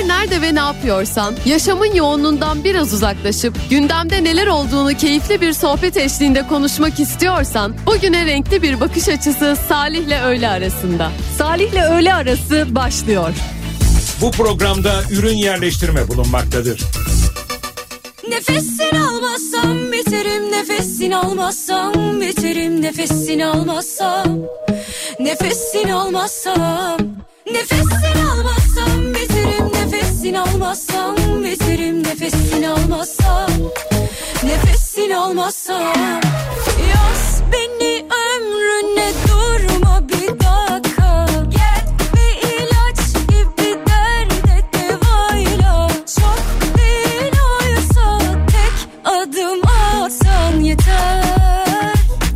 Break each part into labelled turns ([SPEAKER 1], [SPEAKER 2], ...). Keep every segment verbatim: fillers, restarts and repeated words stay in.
[SPEAKER 1] Her nerede ve ne yapıyorsan, yaşamın yoğunluğundan biraz uzaklaşıp gündemde neler olduğunu keyifli bir sohbet eşliğinde konuşmak istiyorsan, bugüne renkli bir bakış açısı Salih'le öğle arasında. Salih'le öğle arası başlıyor.
[SPEAKER 2] Bu programda ürün yerleştirme bulunmaktadır.
[SPEAKER 3] Nefesini almazsam biterim, nefesini almazsam biterim, nefesini almazsam, nefesini almazsam, nefesini almazsam biterim, nefesini almazsam biterim, nefesini almazsam, nefesini almazsam. Yaz beni ömrüne, durma bir dakika, gel bir ilaç gibi derde devayla. Çok değil oysa tek adım atsan yeter,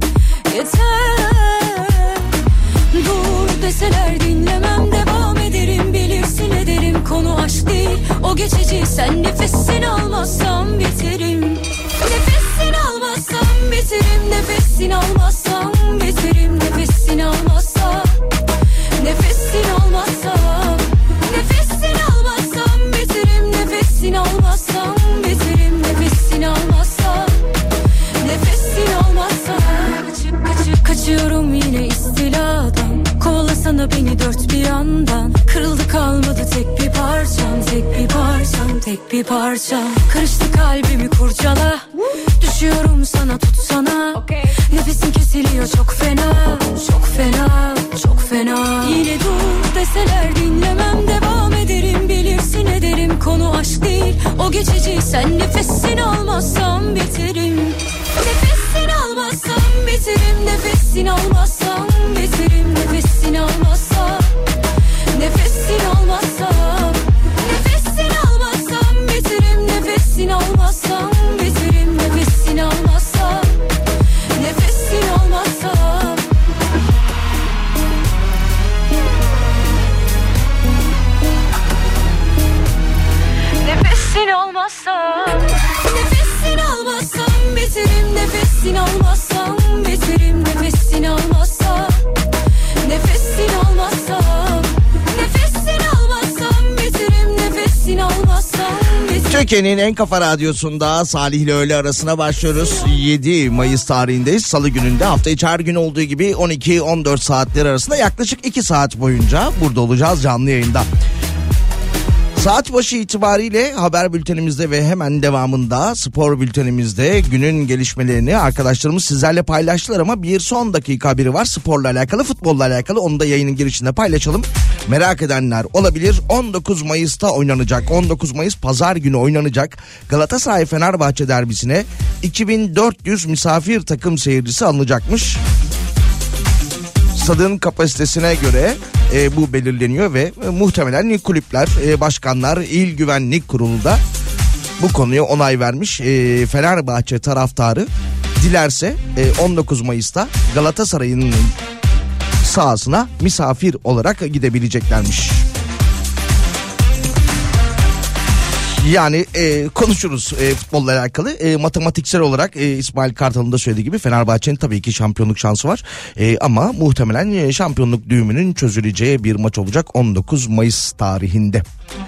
[SPEAKER 3] yeter. Dur deseler dinlemem, devam ederim, bilirsin ederim. Konu aşk değil, o geçici, sen nefesini almazsam biterim. Nefesini almazsam biterim, nefesini almazsam biterim, nefesini almazsam, nefesini almazsam, nefesini almazsam biterim, nefesini almazsam biterim, nefesini almazsam, nefesini almazsam. Kaçıp kaçıp kaçıyorum yine istiladan, kovalasana beni dört bir yandan. Kırıldı kalmadı tek bir parçam, tek bir parçam, tek bir parçam. Karıştı kalbimi kurcala, düşüyorum sana, tutsana. Okay. Nefesim kesiliyor çok fena, çok fena, çok fena. Yine dur deseler dinlemem, devam ederim, bilirsin ederim. Konu aşk değil, o geçici, sen nefesini almazsam biterim. Nefesini almazsam biterim, nefesini almazsam biterim, nefesini almazsam, nefesini almazsam, nefesini almazsam biterim, nefesini almazsam biterim, nefesini almazsam, nefesini almazsam. Nefesini almazsam, nefesini almazsam biterim, nefesini almazsam biterim, nefesini almazsam, nefesini almazsam, nefesini almazsam biterim, nefesini almazsam biterim.
[SPEAKER 4] Türkiye'nin en kafa radyosunda Salih ile öğle arasına başlıyoruz. yedi Mayıs tarihindeyiz. Salı gününde, hafta içi her gün olduğu gibi on iki on dört saatleri arasında yaklaşık iki saat boyunca burada olacağız canlı yayında. Saat başı itibariyle haber bültenimizde ve hemen devamında spor bültenimizde günün gelişmelerini arkadaşlarımız sizlerle paylaştılar ama bir son dakika haberi var sporla alakalı, futbolla alakalı, onu da yayının girişinde paylaşalım. Merak edenler olabilir. on dokuz Mayıs'ta oynanacak, on dokuz Mayıs pazar günü oynanacak Galatasaray Fenerbahçe derbisine iki bin dört yüz misafir takım seyircisi alınacakmış. Stadın kapasitesine göre e, bu belirleniyor ve e, muhtemelen kulüpler, e, başkanlar, il güvenlik kurulu da bu konuya onay vermiş. E, Fenerbahçe taraftarı dilerse e, on dokuz Mayıs'ta Galatasaray'ın sahasına misafir olarak gidebileceklermiş. Yani e, konuşuruz e, futbolla alakalı. E, matematiksel olarak e, İsmail Kartal'ın da söylediği gibi Fenerbahçe'nin tabii ki şampiyonluk şansı var. E, ama muhtemelen e, şampiyonluk düğümünün çözüleceği bir maç olacak on dokuz Mayıs tarihinde.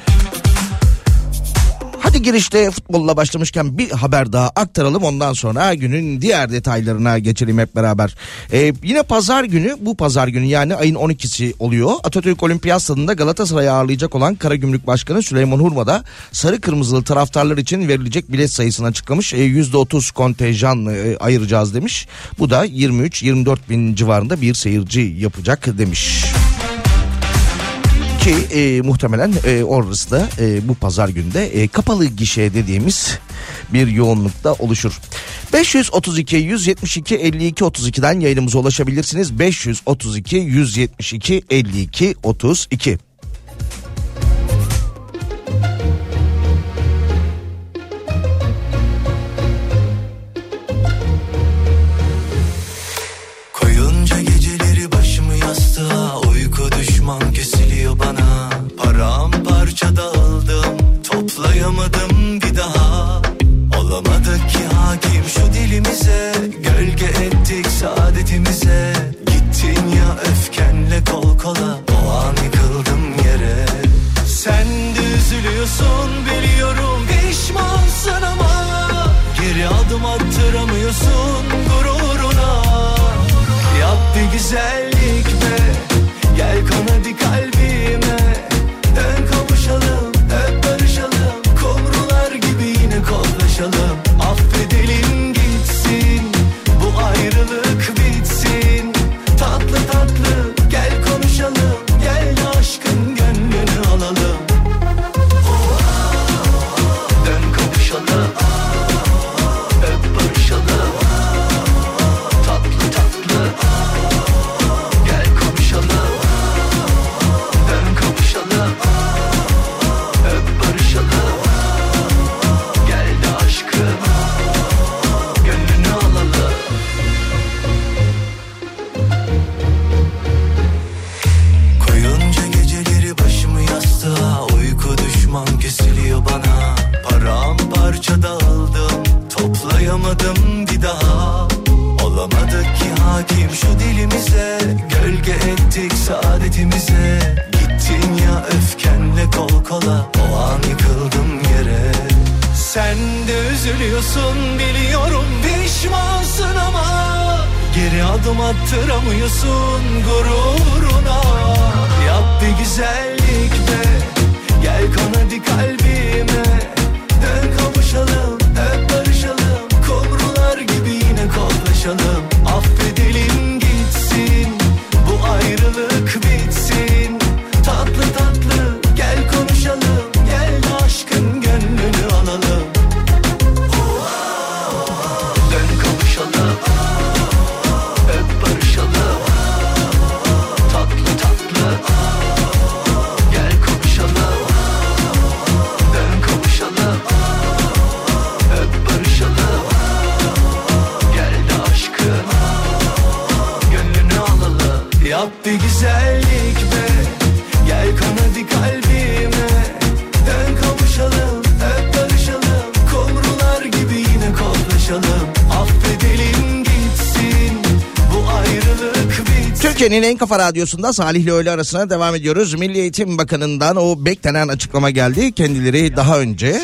[SPEAKER 4] Hadi girişte futbolla başlamışken bir haber daha aktaralım, ondan sonra günün diğer detaylarına geçelim hep beraber. Ee, yine pazar günü, bu pazar günü yani ayın on ikisi oluyor. Atatürk Olimpiyat Stadı'nda Galatasaray'ı ağırlayacak olan Karagümrük Başkanı Süleyman Hurma da sarı kırmızılı taraftarlar için verilecek bilet sayısını açıklamış. E, yüzde otuz kontenjan e, ayıracağız demiş. Bu da yirmi üç yirmi dört bin civarında bir seyirci yapacak demiş. Ki e, muhtemelen e, orası da e, bu pazar günde e, kapalı gişe dediğimiz bir yoğunlukta oluşur. beş yüz otuz iki yüz yetmiş iki elli iki otuz iki'den yayınımıza ulaşabilirsiniz. beş yüz otuz iki yüz yetmiş iki elli iki otuz iki.
[SPEAKER 5] Koyunca geceleri başımı yastığa, uyku düşman kesiliyor bana. Paramparça dağıldım, toplayamadım bir daha. Olamadık ki hakim şu dilimize, gölge ettik saadetimize. Gittin ya öfkenle kol kola, o an yıkıldım üzülüyorsun biliyorum, pişmansın ama geri adım attıramıyorsun gururuna. Yap bir güzellik be, gel kon hadi kalbime. Dön kavuşalım, öp barışalım, kumrular gibi yine kollaşalım. Affedelim gitsin, bu ayrılık bitsin. Tatlı tatlı gel konuşalım, gel de aşkın gönlünü alalım. Dön kavuşalım, öp barışalım. Tatlı tatlı gel konuşalım. Dön kavuşalım, öp barışalım. Gel de aşkın gönlünü alalım. Koyunca geceleri başımı yastığa, uyku düşman kesiliyor bana. Paramparça dağıldım, toplayamadım bir daha. Olamadık ki hakim şu dilimize, gölge ettik saadetimize. Gittin ya öfkenle kol kola, o an yıkıldım yere. Sen de üzülüyorsun biliyorum, pişmansın ama geri adım attıramıyorsun gururuna. Yap bir güzellik be, gel kon hadi kalbime. Dön kavuşalım, öp barışalım, kumrular gibi yine kollaşalım. Affedelim gitsin, bu ayrılık bitsin. Tatlı tatlı gel konuşalım, gel de aşkın gönlünü alalım. Dön kavuşalım, öp barışalım. Tatlı tatlı gel konuşalım. Dön kavuşalım, öp barışalım. Gel de aşkın gönlünü alalım. Yap bir güzellik be, gel kon hadi kalbime. Dön kavuşalım, öp barışalım, kumrular gibi yine kollaşalım. Affedelim gitsin, bu ayrılık bitsin.
[SPEAKER 4] Türkiye'nin en kafa radyosunda Salih ile öğle arasına devam ediyoruz. Milli Eğitim Bakanı'ndan o beklenen açıklama geldi. Kendileri daha önce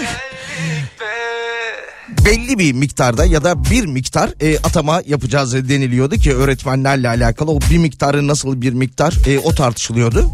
[SPEAKER 4] belli bir miktarda ya da bir miktar e, atama yapacağız deniliyordu ki öğretmenlerle alakalı o bir miktarı nasıl bir miktar e, o tartışılıyordu.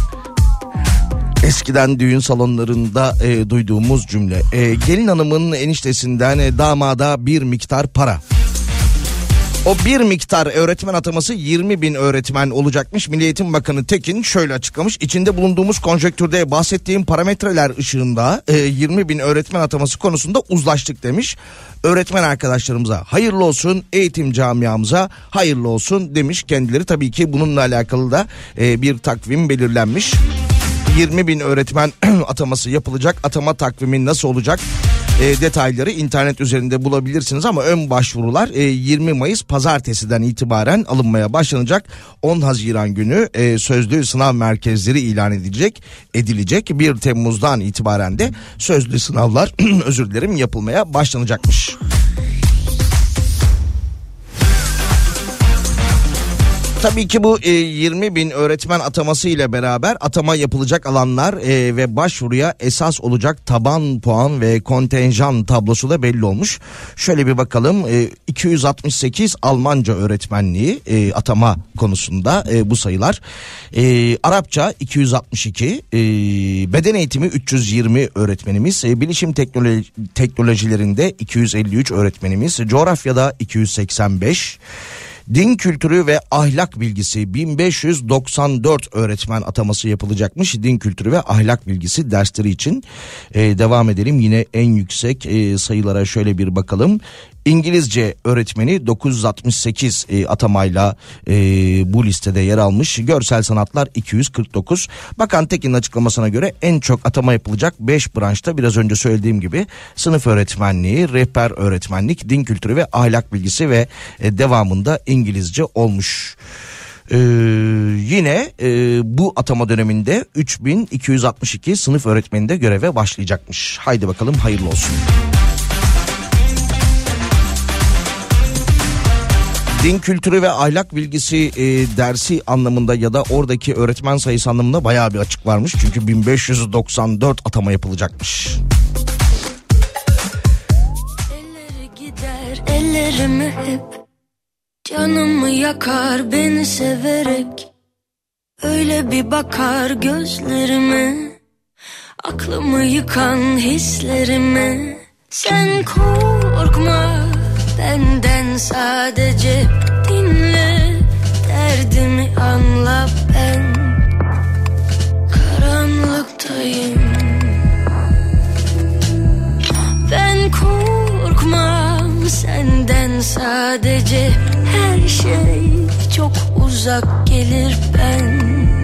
[SPEAKER 4] Eskiden düğün salonlarında e, duyduğumuz cümle, e, gelin hanımın eniştesinden e, damada bir miktar para. O bir miktar öğretmen ataması yirmi bin öğretmen olacakmış. Milli Eğitim Bakanı Tekin şöyle açıklamış. İçinde bulunduğumuz konjonktürde bahsettiğim parametreler ışığında e, yirmi bin öğretmen ataması konusunda uzlaştık demiş. Öğretmen arkadaşlarımıza hayırlı olsun, eğitim camiamıza hayırlı olsun demiş kendileri. Tabii ki bununla alakalı da e, bir takvim belirlenmiş. yirmi bin öğretmen ataması yapılacak. Atama takvimi nasıl olacak? E, detayları internet üzerinde bulabilirsiniz ama ön başvurular e, yirmi Mayıs pazartesiden itibaren alınmaya başlanacak. on Haziran günü e, sözlü sınav merkezleri ilan edilecek. edilecek. bir Temmuz'dan itibaren de sözlü sınavlar özür dilerim yapılmaya başlanacakmış. Tabii ki bu e, yirmi bin öğretmen ataması ile beraber atama yapılacak alanlar e, ve başvuruya esas olacak taban puan ve kontenjan tablosu da belli olmuş. Şöyle bir bakalım, e, iki yüz altmış sekiz Almanca öğretmenliği e, atama konusunda e, bu sayılar. E, Arapça iki yüz altmış iki, e, beden eğitimi üç yüz yirmi öğretmenimiz, e, bilişim teknoloji, teknolojilerinde iki yüz elli üç öğretmenimiz, coğrafyada iki yüz seksen beş. Din kültürü ve ahlak bilgisi bin beş yüz doksan dört öğretmen ataması yapılacakmış. Din kültürü ve ahlak bilgisi dersleri için ee, devam edelim. Yine en yüksek e, sayılara şöyle bir bakalım. İngilizce öğretmeni dokuz yüz altmış sekiz e, atamayla e, bu listede yer almış. Görsel sanatlar iki yüz kırk dokuz. Bakan Tekin'in açıklamasına göre en çok atama yapılacak beş branşta biraz önce söylediğim gibi sınıf öğretmenliği, rehber öğretmenlik, din kültürü ve ahlak bilgisi ve e, devamında İngilizce olmuş. Ee, yine e, bu atama döneminde üç bin iki yüz altmış iki sınıf öğretmeni de göreve başlayacakmış. Haydi bakalım hayırlı olsun. din kültürü ve ahlak bilgisi e, dersi anlamında ya da oradaki öğretmen sayısı anlamında bayağı bir açık varmış. Çünkü bin beş yüz doksan dört atama yapılacakmış.
[SPEAKER 3] Elleri gider ellerimi hep, canımı yakar beni severek. Öyle bir bakar gözlerime, aklımı yıkan hislerime. Sen korkma benden, sadece dinle, derdimi anla, ben karanlıktayım. Ben korkmam senden, sadece her şey çok uzak gelir, ben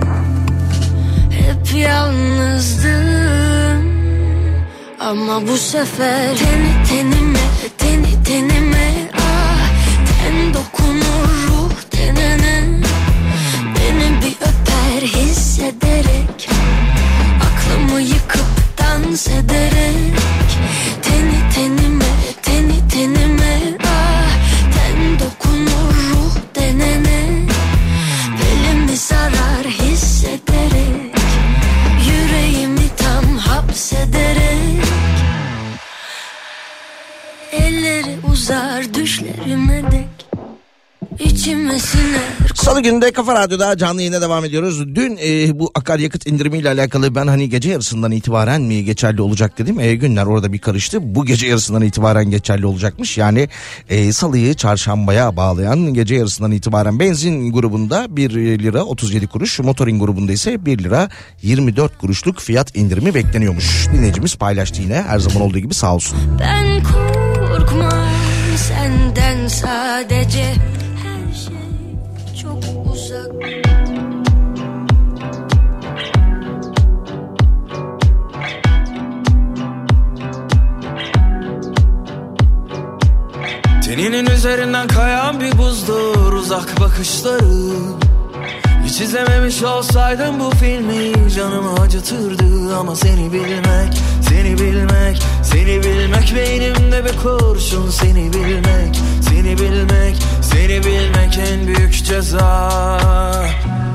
[SPEAKER 3] hep yalnızdım. Ama bu sefer teni tenime, teni tenime, ah, ten dokunur ruh tenene. Beni bir öper hissederek, aklımı yıkıp dans ederek. Teni tenime, teni tenime, ah, ten dokunur ruh denene. Belimi sarar hissederek, yüreğimi tam hapsederek. Elleri uzar düşlerime dek, içime siner.
[SPEAKER 4] Salı günde Kafa Radyo'da canlı yayına devam ediyoruz. Dün e, bu akaryakıt indirimiyle alakalı ben hani gece yarısından itibaren mi geçerli olacak dedim. E, günler orada bir karıştı. Bu gece yarısından itibaren geçerli olacakmış. Yani e, salıyı çarşambaya bağlayan gece yarısından itibaren benzin grubunda bir lira otuz yedi kuruş, motorin grubunda ise bir lira yirmi dört kuruşluk fiyat indirimi bekleniyormuş. Dinleyicimiz paylaştı yine, her zaman olduğu gibi, sağ olsun.
[SPEAKER 3] Ben korkmam senden, sadece her şey çok uzak.
[SPEAKER 6] Teninin üzerinden kayan bir buzdur uzak bakışları. Hiç izlememiş olsaydım bu filmi, canımı acıtırdı. Ama seni bilmek, seni bilmek, seni bilmek beynimde bir kurşun. Seni bilmek, seni bilmek, seni bilmek en büyük ceza.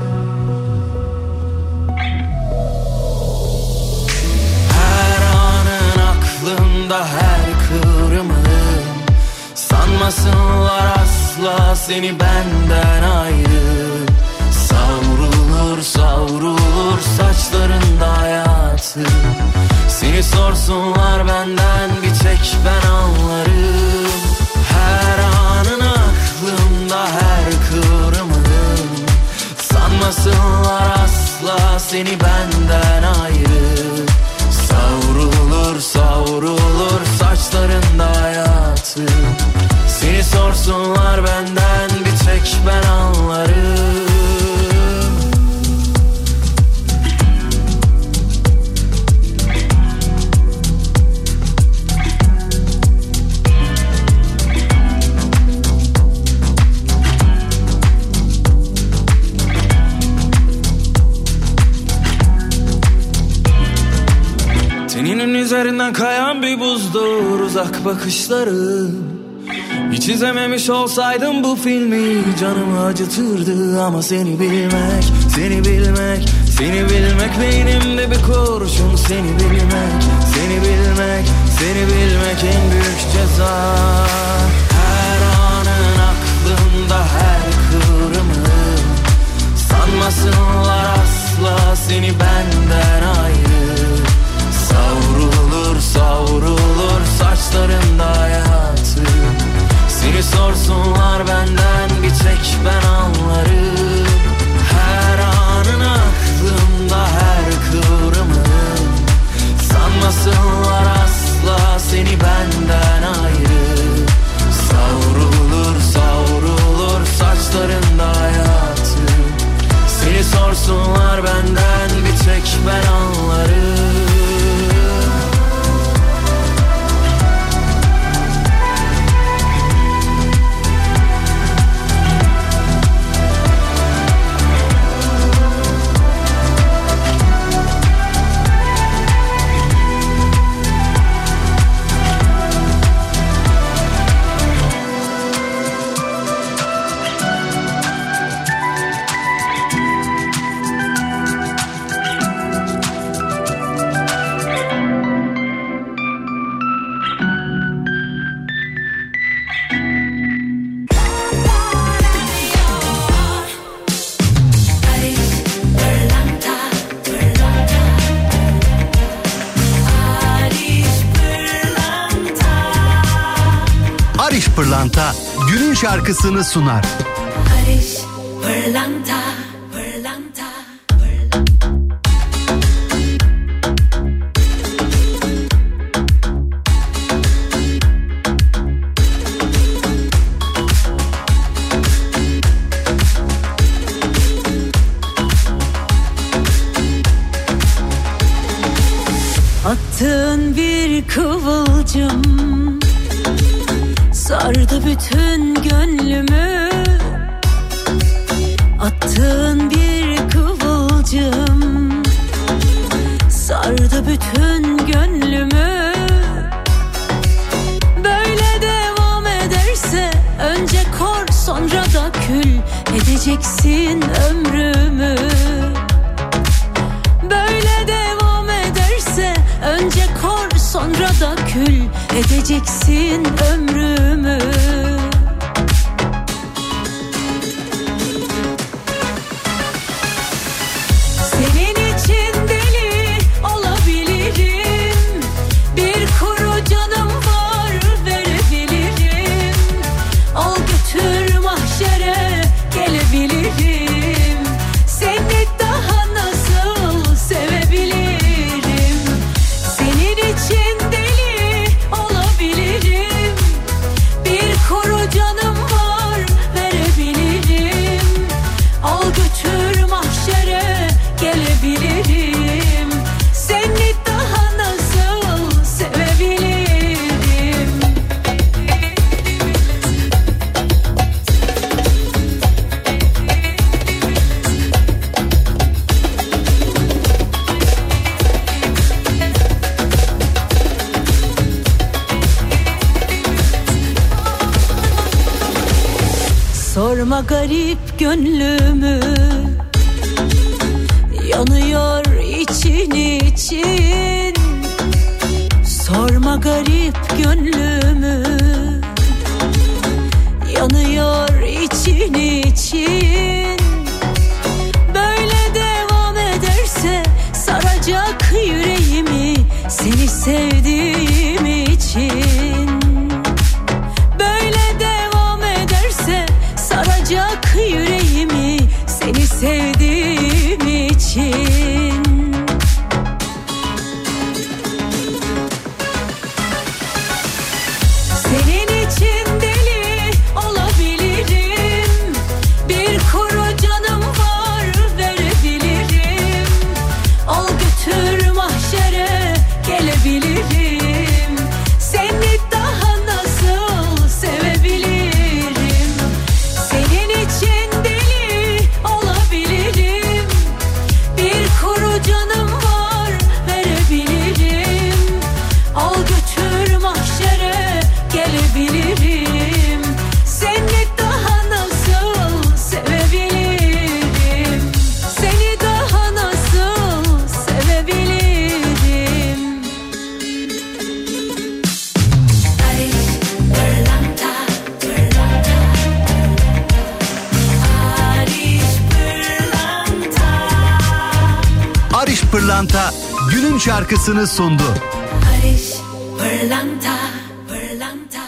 [SPEAKER 6] Her anın aklımda, her kıvrımın. Sanmasınlar asla seni benden ayrı. Savrulur savrulur saçlarında hayatı. Seni sorsunlar benden, bir tek ben anlarım. Her anın aklımda, her kıvrımın. Sanmasınlar asla seni benden ayrı. Savrulur savrulur saçlarında hayatı. Seni sorsunlar benden, bir tek ben anlarım. Teninin üzerinden kayan bir buzdur uzak bakışları. Hiç izlememiş olsaydım bu filmi, canımı acıtırdı. Ama seni bilmek, seni bilmek, seni bilmek beynimde bir kurşun. Seni bilmek, seni bilmek, seni bilmek en büyük ceza. Her anın aklımda, her kıvrımın. Sanmasınlar asla seni benden ayrı. Savrulur savrulur saçlarında hayatı. Seni sorsunlar benden, bir tek ben anlarım. Her anın aklımda, her kıvrımın. Sanmasınlar asla seni benden ayrı. Savrulur savrulur saçlarında hayatı. Seni sorsunlar benden, bir tek ben anlarım.
[SPEAKER 7] Pırlanta günün şarkısını sunar.
[SPEAKER 3] Barış Pırlanta, Pırlanta.
[SPEAKER 8] Attığın bir kıvılcım sardı bütün gönlümü. Attığın bir kıvılcım sardı bütün gönlümü. Böyle devam ederse önce kor sonra da kül edeceksin ömrümü. Böyle devam ederse önce kor sonra da kül edeceksin ömrümü. Senin için deli olabilirim. Bir kuru canım var verebilirim. Al götür mahşere gelebilirim. Seni daha nasıl sevebilirim? Senin için deli olabilirim. Bir kuru canım var verebilirim. Al götür mahşere gelebilirim. Seni daha nasıl sevebilirim? Sorma garip gönlümü, yanıyor için için. Sorma garip gönlümü, yanıyor için için. Böyle devam ederse saracak yüreğimi seni sevdiğim için. Böyle devam ederse saracak yüreğimi seni sevdiğim için. Senin için deli olabilirim. Bir kuru canım var verebilirim. Al götür mahşere gelebilirim. Seni daha nasıl sevebilirim? Senin için deli olabilirim. Bir kuru canım var verebilirim. Al götür mahşere gelebilirim. Seni daha nasıl sevebilirim? Seni daha nasıl sevebilirim? Barış Pırlanta, Pırlanta. Barış Pırlanta.
[SPEAKER 7] Ariş Pırlanta günün şarkısını sundu.
[SPEAKER 3] Barış Pırlanta, Pırlanta.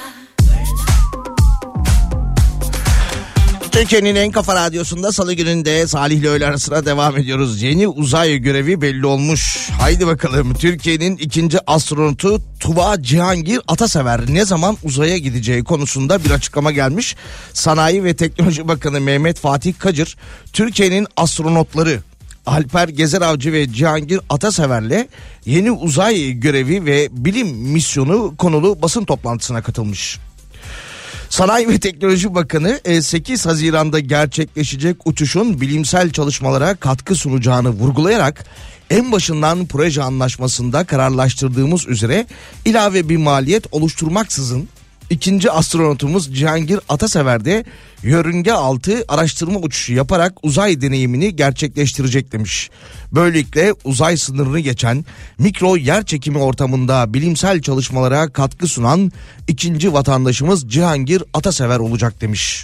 [SPEAKER 4] Türkiye'nin en kafa radyosunda salı gününde Salih ile öğle arasına devam ediyoruz. Yeni uzay görevi belli olmuş. Haydi bakalım, Türkiye'nin ikinci astronotu Tuva Cihangir Atasever ne zaman uzaya gideceği konusunda bir açıklama gelmiş. Sanayi ve Teknoloji Bakanı Mehmet Fatih Kacır, Türkiye'nin astronotları Alper Gezeravcı ve Cihangir Atasever'le yeni uzay görevi ve bilim misyonu konulu basın toplantısına katılmış. Sanayi ve Teknoloji Bakanı sekiz Haziran'da gerçekleşecek uçuşun bilimsel çalışmalara katkı sunacağını vurgulayarak en başından proje anlaşmasında kararlaştırdığımız üzere ilave bir maliyet oluşturmaksızın ikinci astronotumuz Cihangir Atasever de yörünge altı araştırma uçuşu yaparak uzay deneyimini gerçekleştirecek demiş. Böylelikle uzay sınırını geçen mikro yer çekimi ortamında bilimsel çalışmalara katkı sunan ikinci vatandaşımız Cihangir Atasever olacak demiş.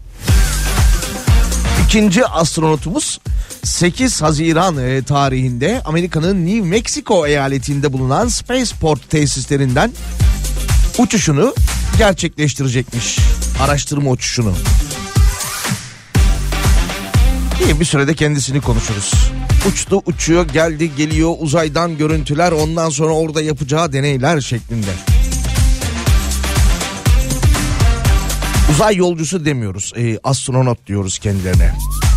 [SPEAKER 4] İkinci astronotumuz sekiz Haziran tarihinde Amerika'nın New Mexico eyaletinde bulunan Spaceport tesislerinden uçuşunu gerçekleştirecekmiş araştırma uçuşunu. İyi, bir sürede kendisini konuşuruz. Uçtu, uçuyor, geldi, geliyor, uzaydan görüntüler, ondan sonra orada yapacağı deneyler şeklinde. Uzay yolcusu demiyoruz, e, astronot diyoruz kendilerine.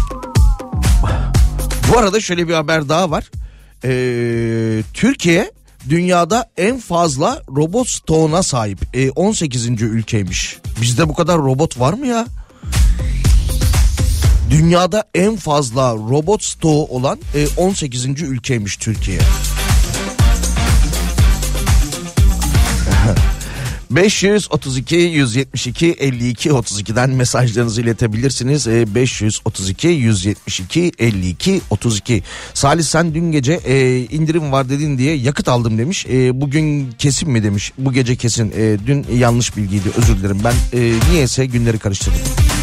[SPEAKER 4] Bu arada şöyle bir haber daha var. E, Türkiye dünyada en fazla robot stoğuna sahip. E, on sekizinci ülkeymiş. Bizde bu kadar robot var mı ya? Dünyada en fazla robot stoğu olan e, on sekizinci ülkeymiş Türkiye. beş yüz otuz iki yüz yetmiş iki elli iki otuz iki'den mesajlarınızı iletebilirsiniz. E, beş yüz otuz iki yüz yetmiş iki elli iki otuz iki. Salih, sen dün gece e, indirim var dedin diye yakıt aldım demiş. E, bugün kesin mi demiş. Bu gece kesin. E, dün yanlış bilgiydi, özür dilerim. Ben e, niyeyse günleri karıştırdım.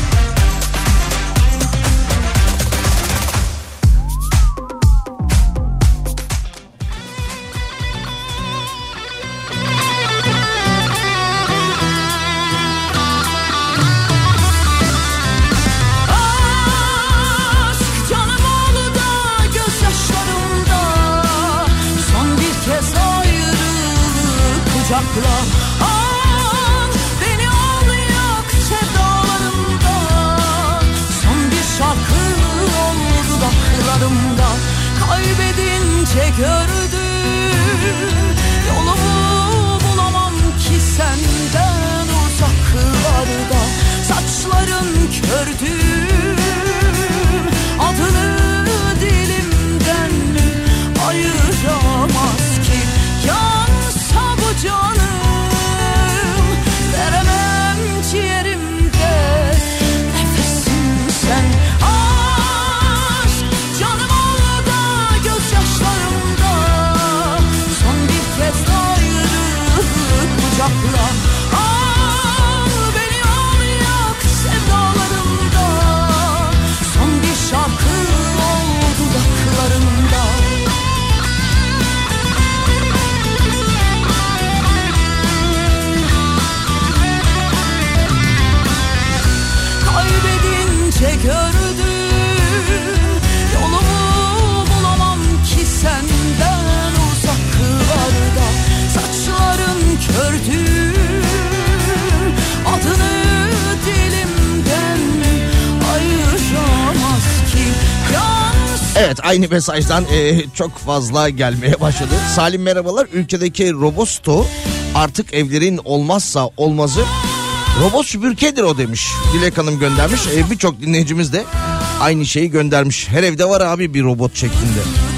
[SPEAKER 4] Evet, aynı mesajdan e, çok fazla gelmeye başladı. Salim merhabalar. Ülkedeki robot stoğu artık evlerin olmazsa olmazı. Robot süpürgedir o demiş. Dilek Hanım göndermiş. E, Birçok dinleyicimiz de aynı şeyi göndermiş. Her evde var abi bir robot şeklinde.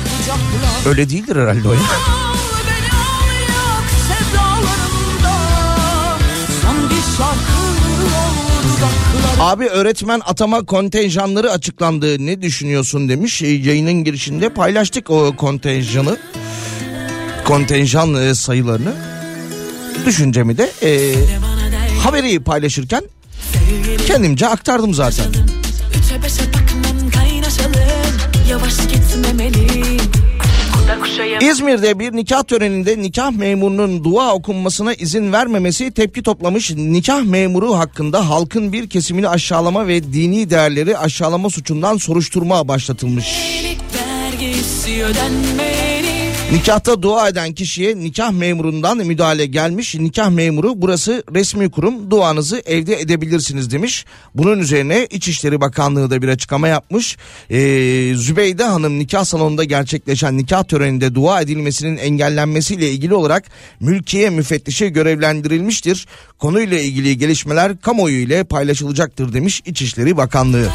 [SPEAKER 4] Öyle değildir herhalde o ya. Abi öğretmen atama kontenjanları açıklandı, ne düşünüyorsun demiş. E, yayının girişinde paylaştık o kontenjanı. Kontenjan e, sayılarını. Düşüncemi de e, haberi paylaşırken kendimce aktardım zaten. İzmir'de bir nikah töreninde nikah memurunun dua okunmasına izin vermemesi tepki toplamış. Nikah memuru hakkında halkın bir kesimini aşağılama ve dini değerleri aşağılama suçundan soruşturma başlatılmış. Nikahta dua eden kişiye nikah memurundan müdahale gelmiş. Nikah memuru burası resmi kurum, duanızı evde edebilirsiniz demiş. Bunun üzerine İçişleri Bakanlığı da bir açıklama yapmış. Ee, Zübeyde Hanım nikah salonunda gerçekleşen nikah töreninde dua edilmesinin engellenmesiyle ilgili olarak mülkiye müfettişi görevlendirilmiştir. Konuyla ilgili gelişmeler kamuoyu ile paylaşılacaktır demiş İçişleri Bakanlığı.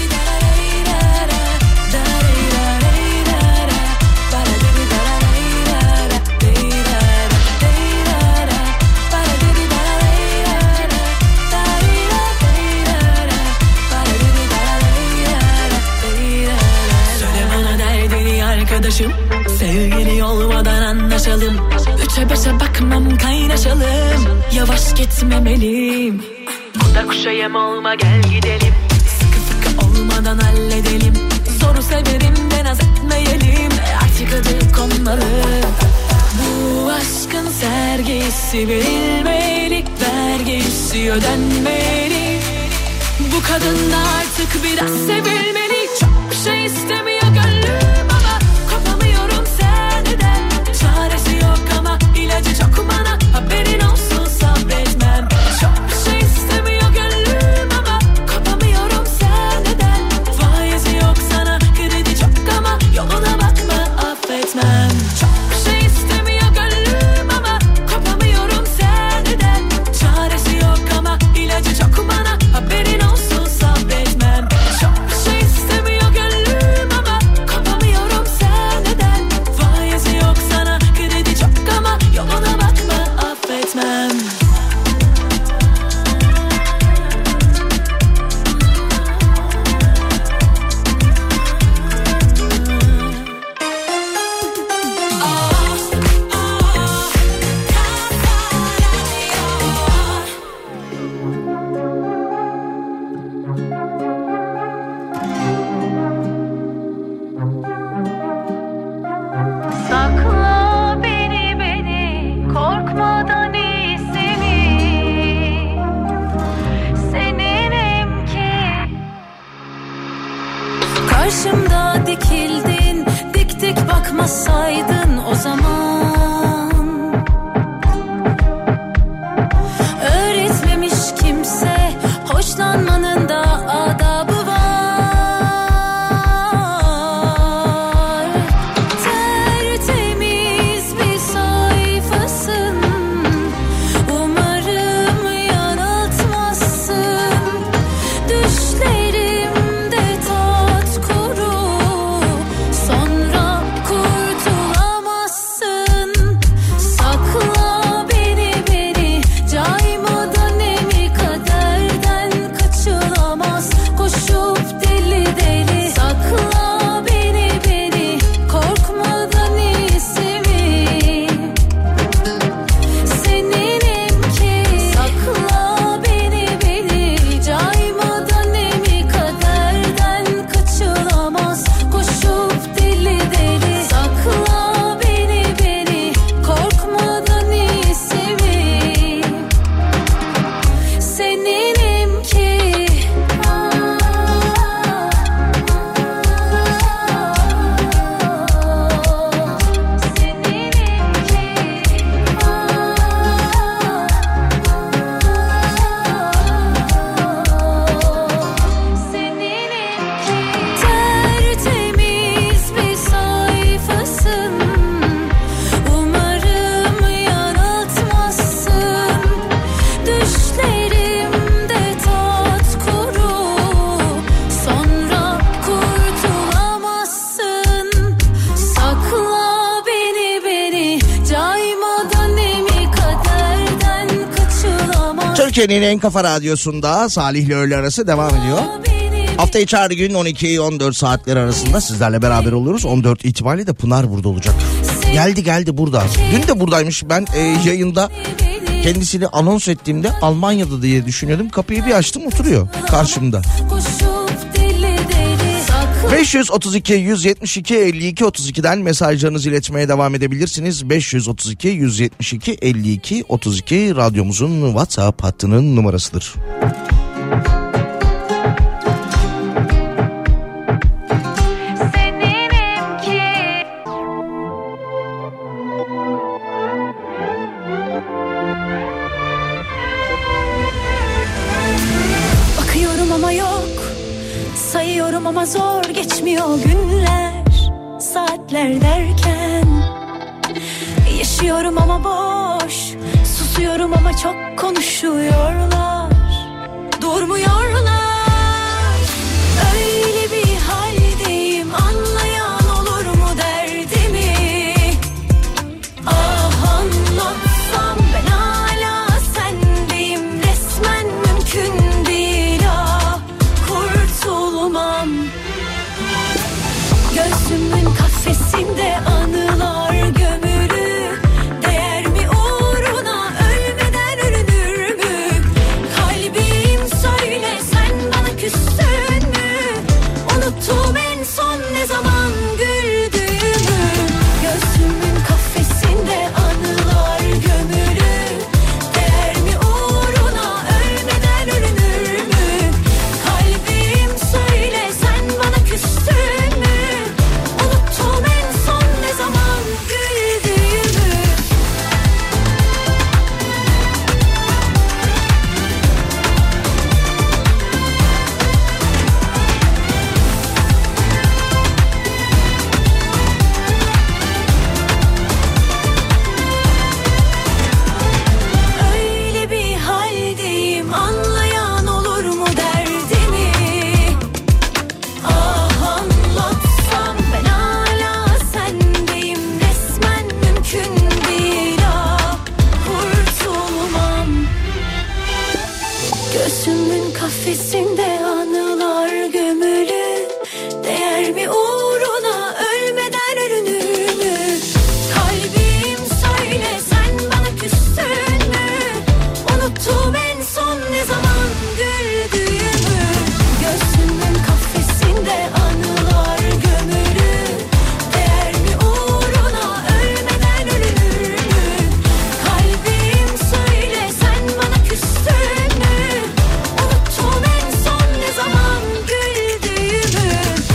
[SPEAKER 3] Sevgili olmadan anlaşalım. Üçe beşe bakmam, kaynaşalım. Yavaş gitmemeliyim. Kuda kuşa yem olma, gel gidelim. Sıkı fıkı olmadan halledelim. Zoru severim de naz etmeyelim. Artık adı konmalı. Bu aşkın sergisi verilmelik, ver vergi istiyor denmeli. Bu kadın da artık biraz sevilmeli. Çok bir şey istemiyor gönlüm ama kopamıyorum senden. Çaresi yok ama ilacı çok bana, haberin olsun sabretmem. Çok bir şey istemiyor gönlüm ama kopamıyorum senden. Faizi yok sana, kredi çok ama yoluna bakma affetmem. Çok bir şey istemiyor gönlüm ama kopamıyorum senden. Çaresi yok ama ilacı çok bana, haberin olsun sabretmem. Çok bir şey istemiyor gönlüm ama kopamıyorum senden. Faizi yok sana, kredi çok ama yoluna bakma affetmem.
[SPEAKER 8] Sakla beni beni korkmadan iyisini. Seninim ki
[SPEAKER 3] Karşımda dikildin, dik dik bakmasaydın o zaman. Öğretmemiş kimse hoşlanmanın da adabı var. Tertemiz bir sayfasın, umarım yanıltmazsın. Düşlerimde tat kuru, sonra kurtulamazsın. Sakla beni beni, caymadan emi kaderden kaçılamaz. Koşup deli deli, sakla beni beni, korkmadan iyisi mi? Seninim ki sakla beni beni, caymadan emi kaderden kaçılamaz. Koşup deli deli, sakla beni beni, korkmadan iyisi mi? Seninim ki tertemiz bir sayfasın, umarım yanıltmazsın. Düşlerimde tat kuru, sonra kurtulamazsın. Sakla beni beni, caymadan emi kaderden kaçılamaz.
[SPEAKER 4] Türkiye'nin en kafa radyosunda Salih ile öğle arası devam ediyor. Hafta içi her gün on iki on dört saatler arasında sizlerle beraber oluyoruz. on dört itibariyle de Pınar burada olacak. Geldi geldi burada. Dün de buradaymış. Ben e, yayında kendisini anons ettiğimde Almanya'da diye düşünüyordum. Kapıyı bir açtım, oturuyor karşımda.
[SPEAKER 3] Koşup deli deli, sakla
[SPEAKER 4] beş yüz otuz iki yüz yetmiş iki elli iki otuz iki'den mesajlarınızı iletmeye devam edebilirsiniz. beş yüz otuz iki yüz yetmiş iki elli iki otuz iki radyomuzun WhatsApp hattının numarasıdır.
[SPEAKER 8] seninim ki
[SPEAKER 3] bakıyorum ama yok, sayıyorum ama zor geçmiyor günler, saatler derken. Yaşıyorum ama boş, susuyorum ama çok konuşuyorlar, durmuyorlar. Öyle bir haldeyim, anlayan olur mu derdimi? Ah anlatsam ben hala sendeyim, resmen mümkün değil, ah kurtulmam. Gözümün kafesinde anılar gömülü, değer mi uğruna ölmeden ölünür mü? Kalbim söyle sen kafesinde anılar gömülü. Değer mi uğruna ölmeden ölünür mü? Kalbim söyle sen bana küstün mü? Unuttum en son ne zaman güldüğümü. Gözümün kafesinde anılar gömülü. Değer mi uğruna ölmeden ölünür mü? Kalbim söyle sen bana küstün mü? Unuttum en son ne zaman güldüğümü.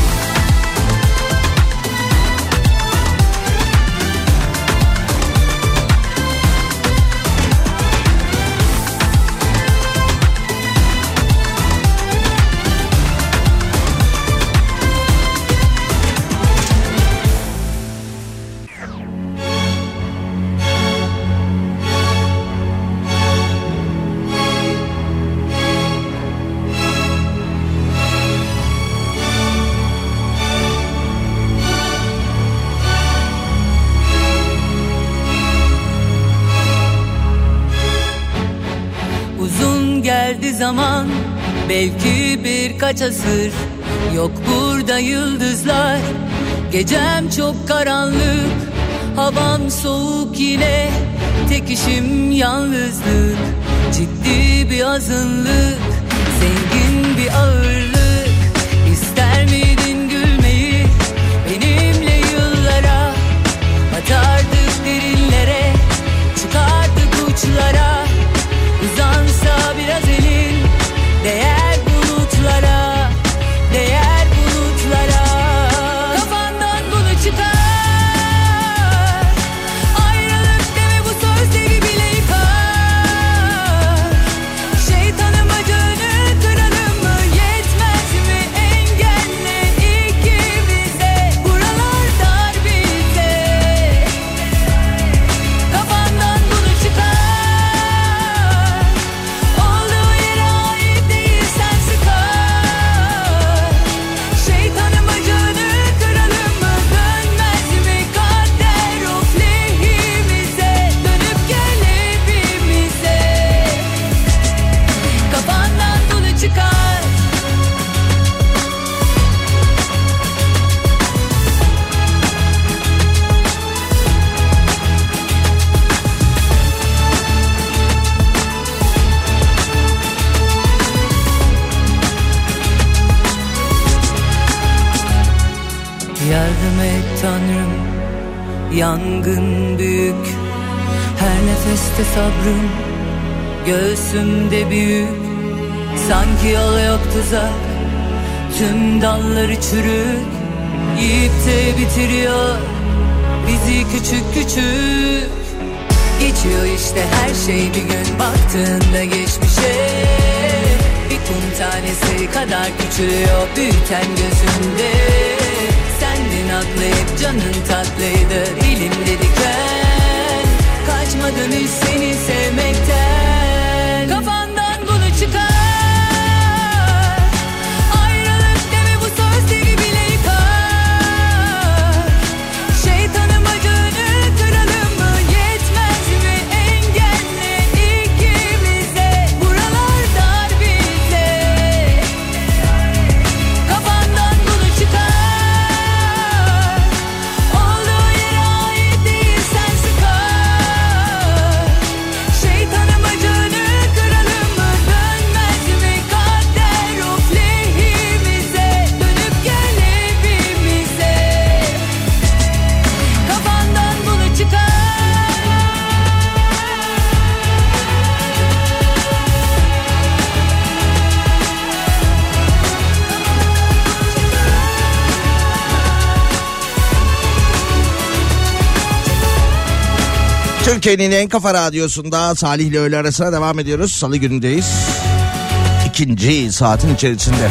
[SPEAKER 9] Uzun geldi zaman, belki birkaç asır. Yok burada yıldızlar, gecem çok karanlık. Havam soğuk yine, tek işim yalnızlık. Ciddi bir azınlık, zengin bir ağırlık. İster miydin gülmeyi benimle yıllara? Batardık derinlere, çıkardık uçlara. Uzansa biraz elin, değer bulutlara, değer bulutlara. Kafandan bunu çıkar, ayrılık deme bu sözleri bile yıkar. Şeytanın bacağını kıralım mı, yetmez mi engelle ikimize? Buralar dar bize. Kafandan bunu çıkar, olduğu yere ait değilsen sıkar. Şeytanın bacağını kıralım mı, dönmez mi kader of lehimize? Dönüp gel evimize. Kafandan bunu çıkar. Yardım et Tanrım, yangın büyük. Her nefeste sabrım, göğsümde büyük. Sanki yol yok tuzak, tüm dalları çürük. Yiyip de bitiriyor bizi küçük küçük. Geçiyor işte her şey bir gün baktığında geçmişe. Bir kum tanesi kadar küçülüyor büyüten gözünde. Sendin haklı hep canın tatlıydı dilimde diken. Kaçmadım hiç seni sevmekten. Kafandan bunu çıkar, ayrılık deme bu sözleri bile yıkar. Şeytanın bacağını kıralım mı, yetmez mi engelle ikimize? Buralar dar bize. Kafandan bunu çıkar, olduğu yere ait değilsen sıkar. Şeytanın bacağını kıralım mı, dönmez mi kader of lehimize? Dönüp gel evimize. Kafandan bunu çıkar.
[SPEAKER 4] Türkiye'nin en kafa radyosunda Salih ile öğle arasına devam ediyoruz. Salı günündeyiz. İkinci saatin içerisinde.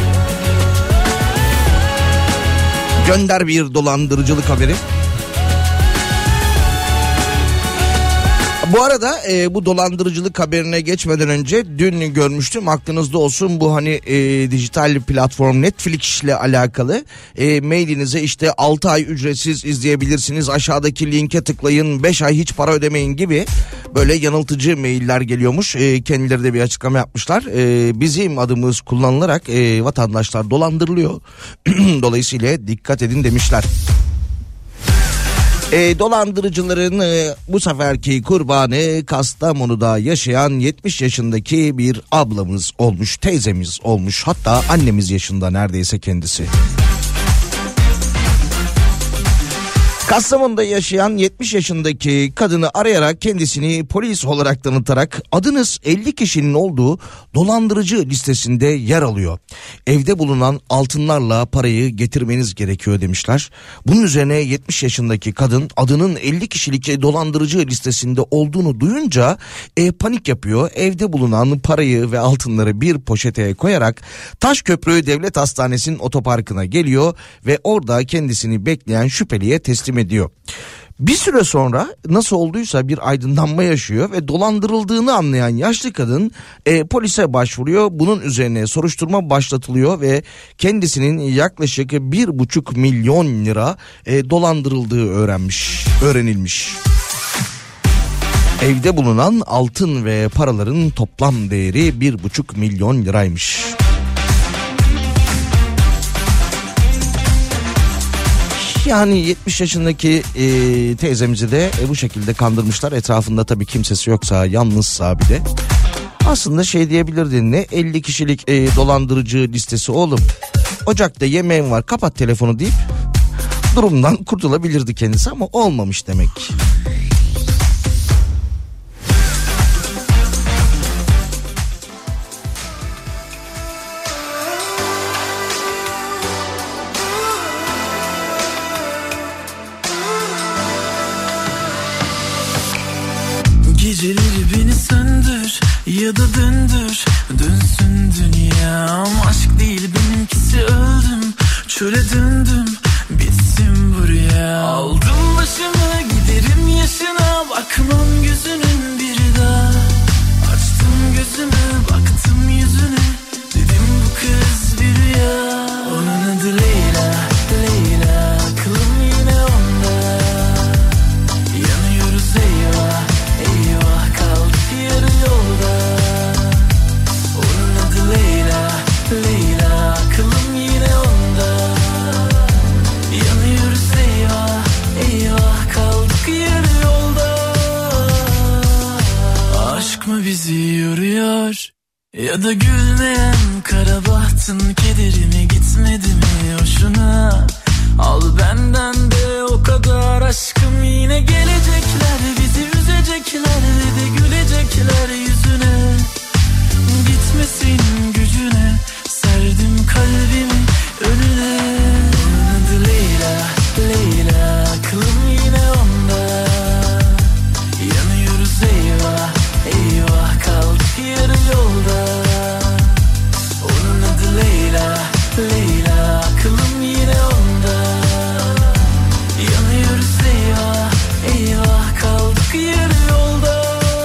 [SPEAKER 4] Gönder bir dolandırıcılık haberi. Bu arada e, bu dolandırıcılık haberine geçmeden önce dün görmüştüm, aklınızda olsun, bu hani e, dijital platform Netflix ile alakalı e, mailinize işte altı ay ücretsiz izleyebilirsiniz, aşağıdaki linke tıklayın, beş ay hiç para ödemeyin gibi böyle yanıltıcı mailler geliyormuş. E, kendileri de bir açıklama yapmışlar. E, bizim adımız kullanılarak e, vatandaşlar dolandırılıyor. Dolayısıyla dikkat edin demişler. E, dolandırıcıların e, bu seferki kurbanı Kastamonu'da yaşayan yetmiş yaşındaki bir ablamız olmuş, teyzemiz olmuş, hatta annemiz yaşında neredeyse kendisi. Kastamonu'da yaşayan yetmiş yaşındaki kadını arayarak kendisini polis olarak tanıtarak adınız elli kişinin olduğu dolandırıcı listesinde yer alıyor. Evde bulunan altınlarla parayı getirmeniz gerekiyor demişler. Bunun üzerine yetmiş yaşındaki kadın adının elli kişilik dolandırıcı listesinde olduğunu duyunca e, panik yapıyor. Evde bulunan parayı ve altınları bir poşete koyarak Taşköprü Devlet Hastanesi'nin otoparkına geliyor ve orada kendisini bekleyen şüpheliye teslim ediyor. Bir süre sonra nasıl olduysa bir aydınlanma yaşıyor ve dolandırıldığını anlayan yaşlı kadın e, polise başvuruyor. Bunun üzerine soruşturma başlatılıyor ve kendisinin yaklaşık bir buçuk milyon lira e, dolandırıldığı öğrenmiş, öğrenilmiş. Evde bulunan altın ve paraların toplam değeri bir buçuk milyon liraymış. Yani yetmiş yaşındaki e, teyzemizi de e, bu şekilde kandırmışlar. Etrafında tabii kimsesi yoksa, yalnızsa bir de. Aslında şey diyebilirdin, ne elli kişilik e, dolandırıcı listesi oğlum. Ocakta yemeğim var, kapat telefonu deyip durumdan kurtulabilirdi kendisi, ama olmamış demek ki.
[SPEAKER 6] Geceleri beni söndür ya da döndür, dönsün dünyam. Aşk değil benimkisi, öldüm, çöle döndüm, bitsin buraya. Aldım başımı giderim yaşına, bakmam gözünün bir daha. Açtım gözümü baktım yüzüne, dedim bu kız bir rüya. Onun adı Leyla, Leyla, aklım yine onda. Yanıyoruz eyvah, eyvah, kaldık yarı yolda. Onun adı Leyla, Leyla, aklım yine onda. Yanıyoruz eyvah, eyvah, kaldık yarı yolda. Aşk mı bizi yoruyor, ya da gülmeyen kara bahtın kederi mi, gitmedi mi hoşuna? Al benden de o kadar aşkım, yine gelecekler bizi üzecekler ve de gülecekler yüzüne. Gitmesin gücüne, serdim kalbimi önüne. Onun adı Leyla, Leyla, aklım yine onda. Yanıyoruz eyvah, eyvah, kaldık yarı yolda. Onun adı Leyla, Leyla, aklım yine onda. Yanıyoruz eyvah, eyvah, kaldık yarı yolda.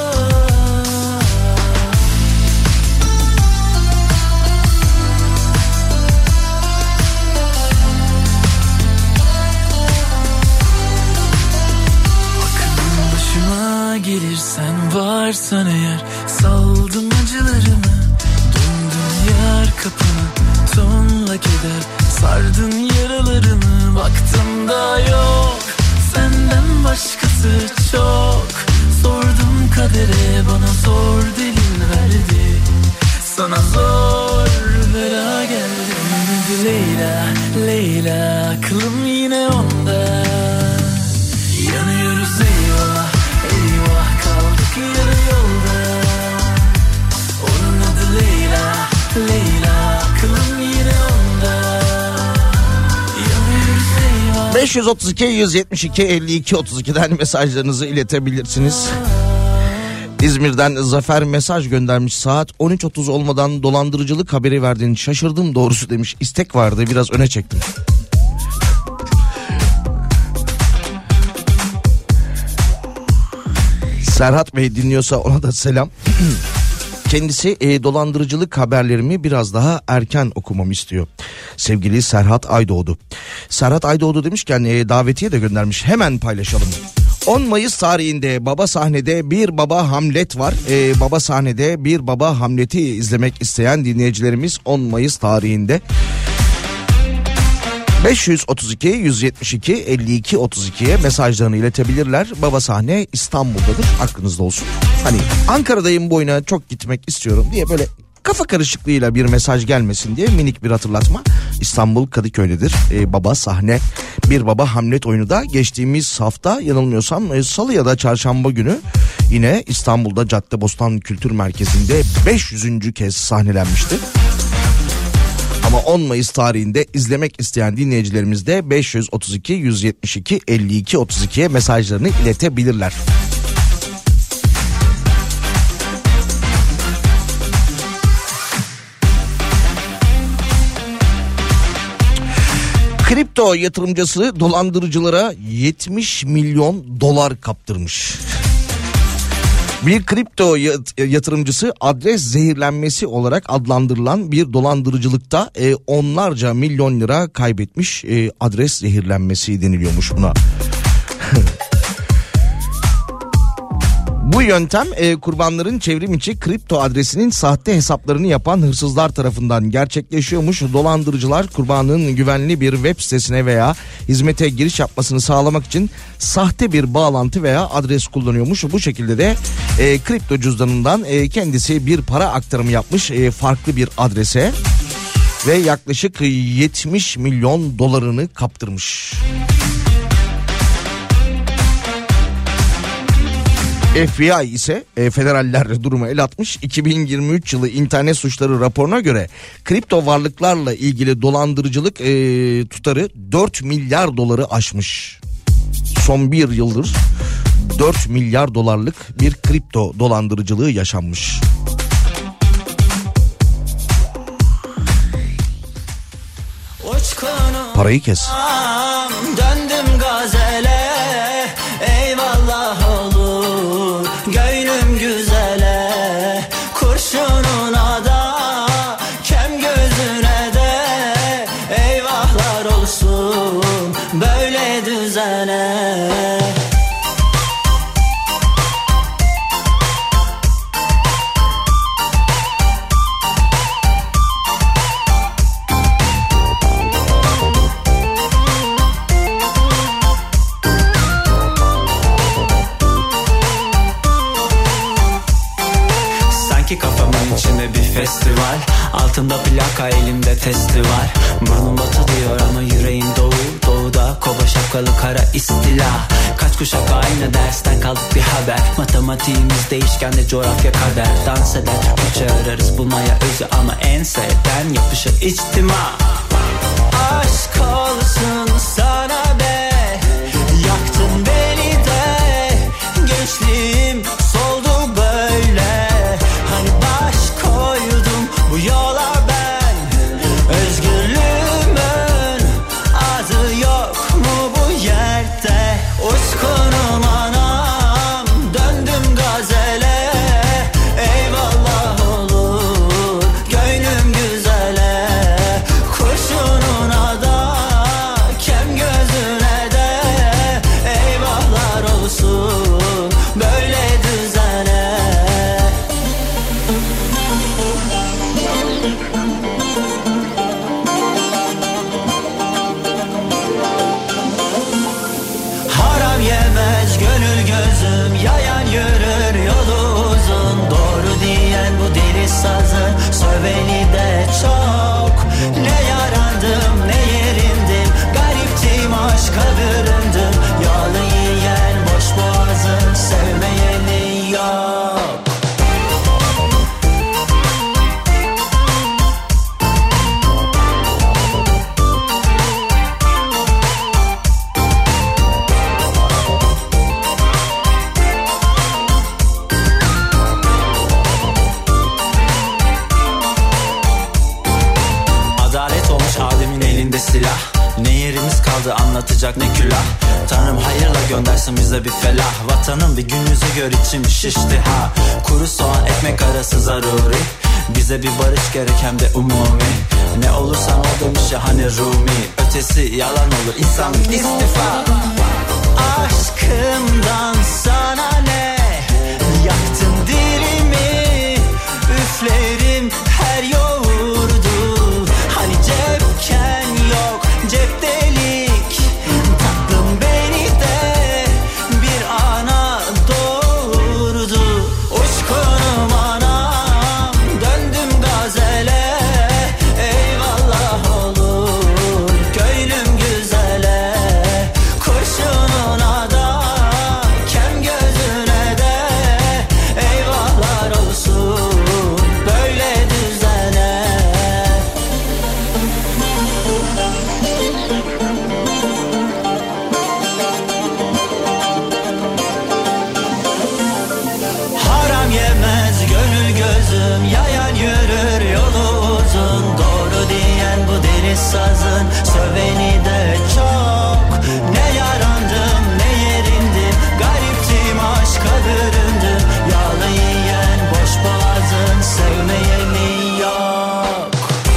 [SPEAKER 6] Aklım başıma gelirsen, varsan eğer, saldım acılarımı, döndüm yar kapına, tonla keder, sardın yaralarımı. Baktım da yok senden başkası çok. Sordum kadere, bana zor delil verdi. Sana zor bela geldi. Dedi Leyla, Leyla, aklım yine onda. Yanıyoruz eyvah, eyvah, kaldık yarı yolda. Onun adı Leyla, Leyla, aklım yine onda.
[SPEAKER 4] beş yüz otuz iki yüz yetmiş iki elli iki otuz iki'den mesajlarınızı iletebilirsiniz. İzmir'den Zafer mesaj göndermiş. Saat on üç otuz olmadan dolandırıcılık haberi verdin, şaşırdım doğrusu demiş. İstek vardı, biraz öne çektim. Serhat Bey dinliyorsa ona da selam. Kendisi e, dolandırıcılık haberlerimi biraz daha erken okumamı istiyor. Sevgili Serhat Aydoğdu. Serhat Aydoğdu demişken e, davetiye de göndermiş. Hemen paylaşalım. on Mayıs tarihinde Baba Sahne'de bir baba Hamlet var. Ee, baba Sahne'de bir baba Hamlet'i izlemek isteyen dinleyicilerimiz on Mayıs tarihinde beş yüz otuz iki yüz yetmiş iki elli iki otuz ikiye mesajlarını iletebilirler. Baba Sahne İstanbul'dadır, aklınızda olsun. Hani Ankara'dayım, boyuna çok gitmek istiyorum diye böyle kafa karışıklığıyla bir mesaj gelmesin diye minik bir hatırlatma. İstanbul Kadıköy'dedir ee, Baba Sahne. Bir baba Hamlet oyunu da geçtiğimiz hafta yanılmıyorsam e, salı ya da çarşamba günü yine İstanbul'da Caddebostan Kültür Merkezi'nde beş yüzüncü kez sahnelenmişti. Ama on Mayıs tarihinde izlemek isteyen dinleyicilerimiz de beş yüz otuz iki yüz yetmiş iki elli iki otuz ikiye mesajlarını iletebilirler. Kripto yatırımcısı dolandırıcılara yetmiş milyon dolar kaptırmış. Bir kripto yatırımcısı adres zehirlenmesi olarak adlandırılan bir dolandırıcılıkta e, onlarca milyon lira kaybetmiş. E, adres zehirlenmesi deniliyormuş buna. Bu yöntem e, kurbanların çevrim içi kripto adresinin sahte hesaplarını yapan hırsızlar tarafından gerçekleşiyormuş. Dolandırıcılar kurbanın güvenli bir web sitesine veya hizmete giriş yapmasını sağlamak için sahte bir bağlantı veya adres kullanıyormuş. Bu şekilde de e, kripto cüzdanından e, kendisi bir para aktarımı yapmış e, farklı bir adrese ve yaklaşık yetmiş milyon dolarını kaptırmış. F B I ise e, federaller durumu el atmış. iki bin yirmi üç yılı internet suçları raporuna göre kripto varlıklarla ilgili dolandırıcılık e, tutarı dört milyar doları aşmış. Son bir yıldır dört milyar dolarlık bir kripto dolandırıcılığı yaşanmış. Parayı kes.
[SPEAKER 6] Döndüm gazele, eyvallah olur gönlüm güzele, kurşununa da kem gözüne de eyvahlar olsun böyle düzene.
[SPEAKER 10] Kafamın içinde bir festival, altımda plaka, elimde testi var. Burnum batı diyor ama yüreğim doğu, doğuda kova şapkalı kara istila. Kaç kuşak aynı dersten kaldık bir haber. Matematiğimiz değişken de coğrafya kader. Dans eder Türkçe ararız bulmaya özü ama en sevden yapışır içtima.
[SPEAKER 6] Aşk olsun sana be, yaktın beni de, gençliğim soldu böyle. Hani baş koydum bu yola ben, özgürlüğümün adı yok mu bu yerde? Uçkunum anam, döndüm gazele, eyvallah olur gönlüm güzele, kurşununa da kem gözüne de eyvahlar olsun böyle düzene. Haram yemez gönül gözüm, yayan yürür yolu uzun. Doğru diyen bu deli sazın, söveni de çok. Ne yarandım ne yerindim, gariptim aşka büründüm. Yağlı yiyen boş boğazın, sevmeyeni yok.
[SPEAKER 10] anlatacak ne külah. Tanrım hayırla göndersin bize bir felah. Vatanım bir gün yüzü gör içim şişti ha. Kuru soğan ekmek arası zaruri. Bize bir barış gerek hem de umumi. Ne olursan ol demiş ya hani Rumi. Ötesi yalan olur insanlık istifa. Aşkımdan sana ne? Yaktın dilimi. Üflerim her yoğurdu. Hani cepken yok cep delik. Tatlım beni de bir ana doğurdu. Uçkunum anam döndüm gazele. Eyvallah olur köylüm güzele. Kurşununa da kem gözüne de eyvahlar olsun böyle düzene. Haram yemez gönül gözüm, yayan yürür yolu uzun. Doğru diyen bu deniz sazın, söveni de çok. Ne yarandım ne yerindim, gariptim aşka büründüm. Yağlı yiyen boş boğazın, sevmeyeni yok.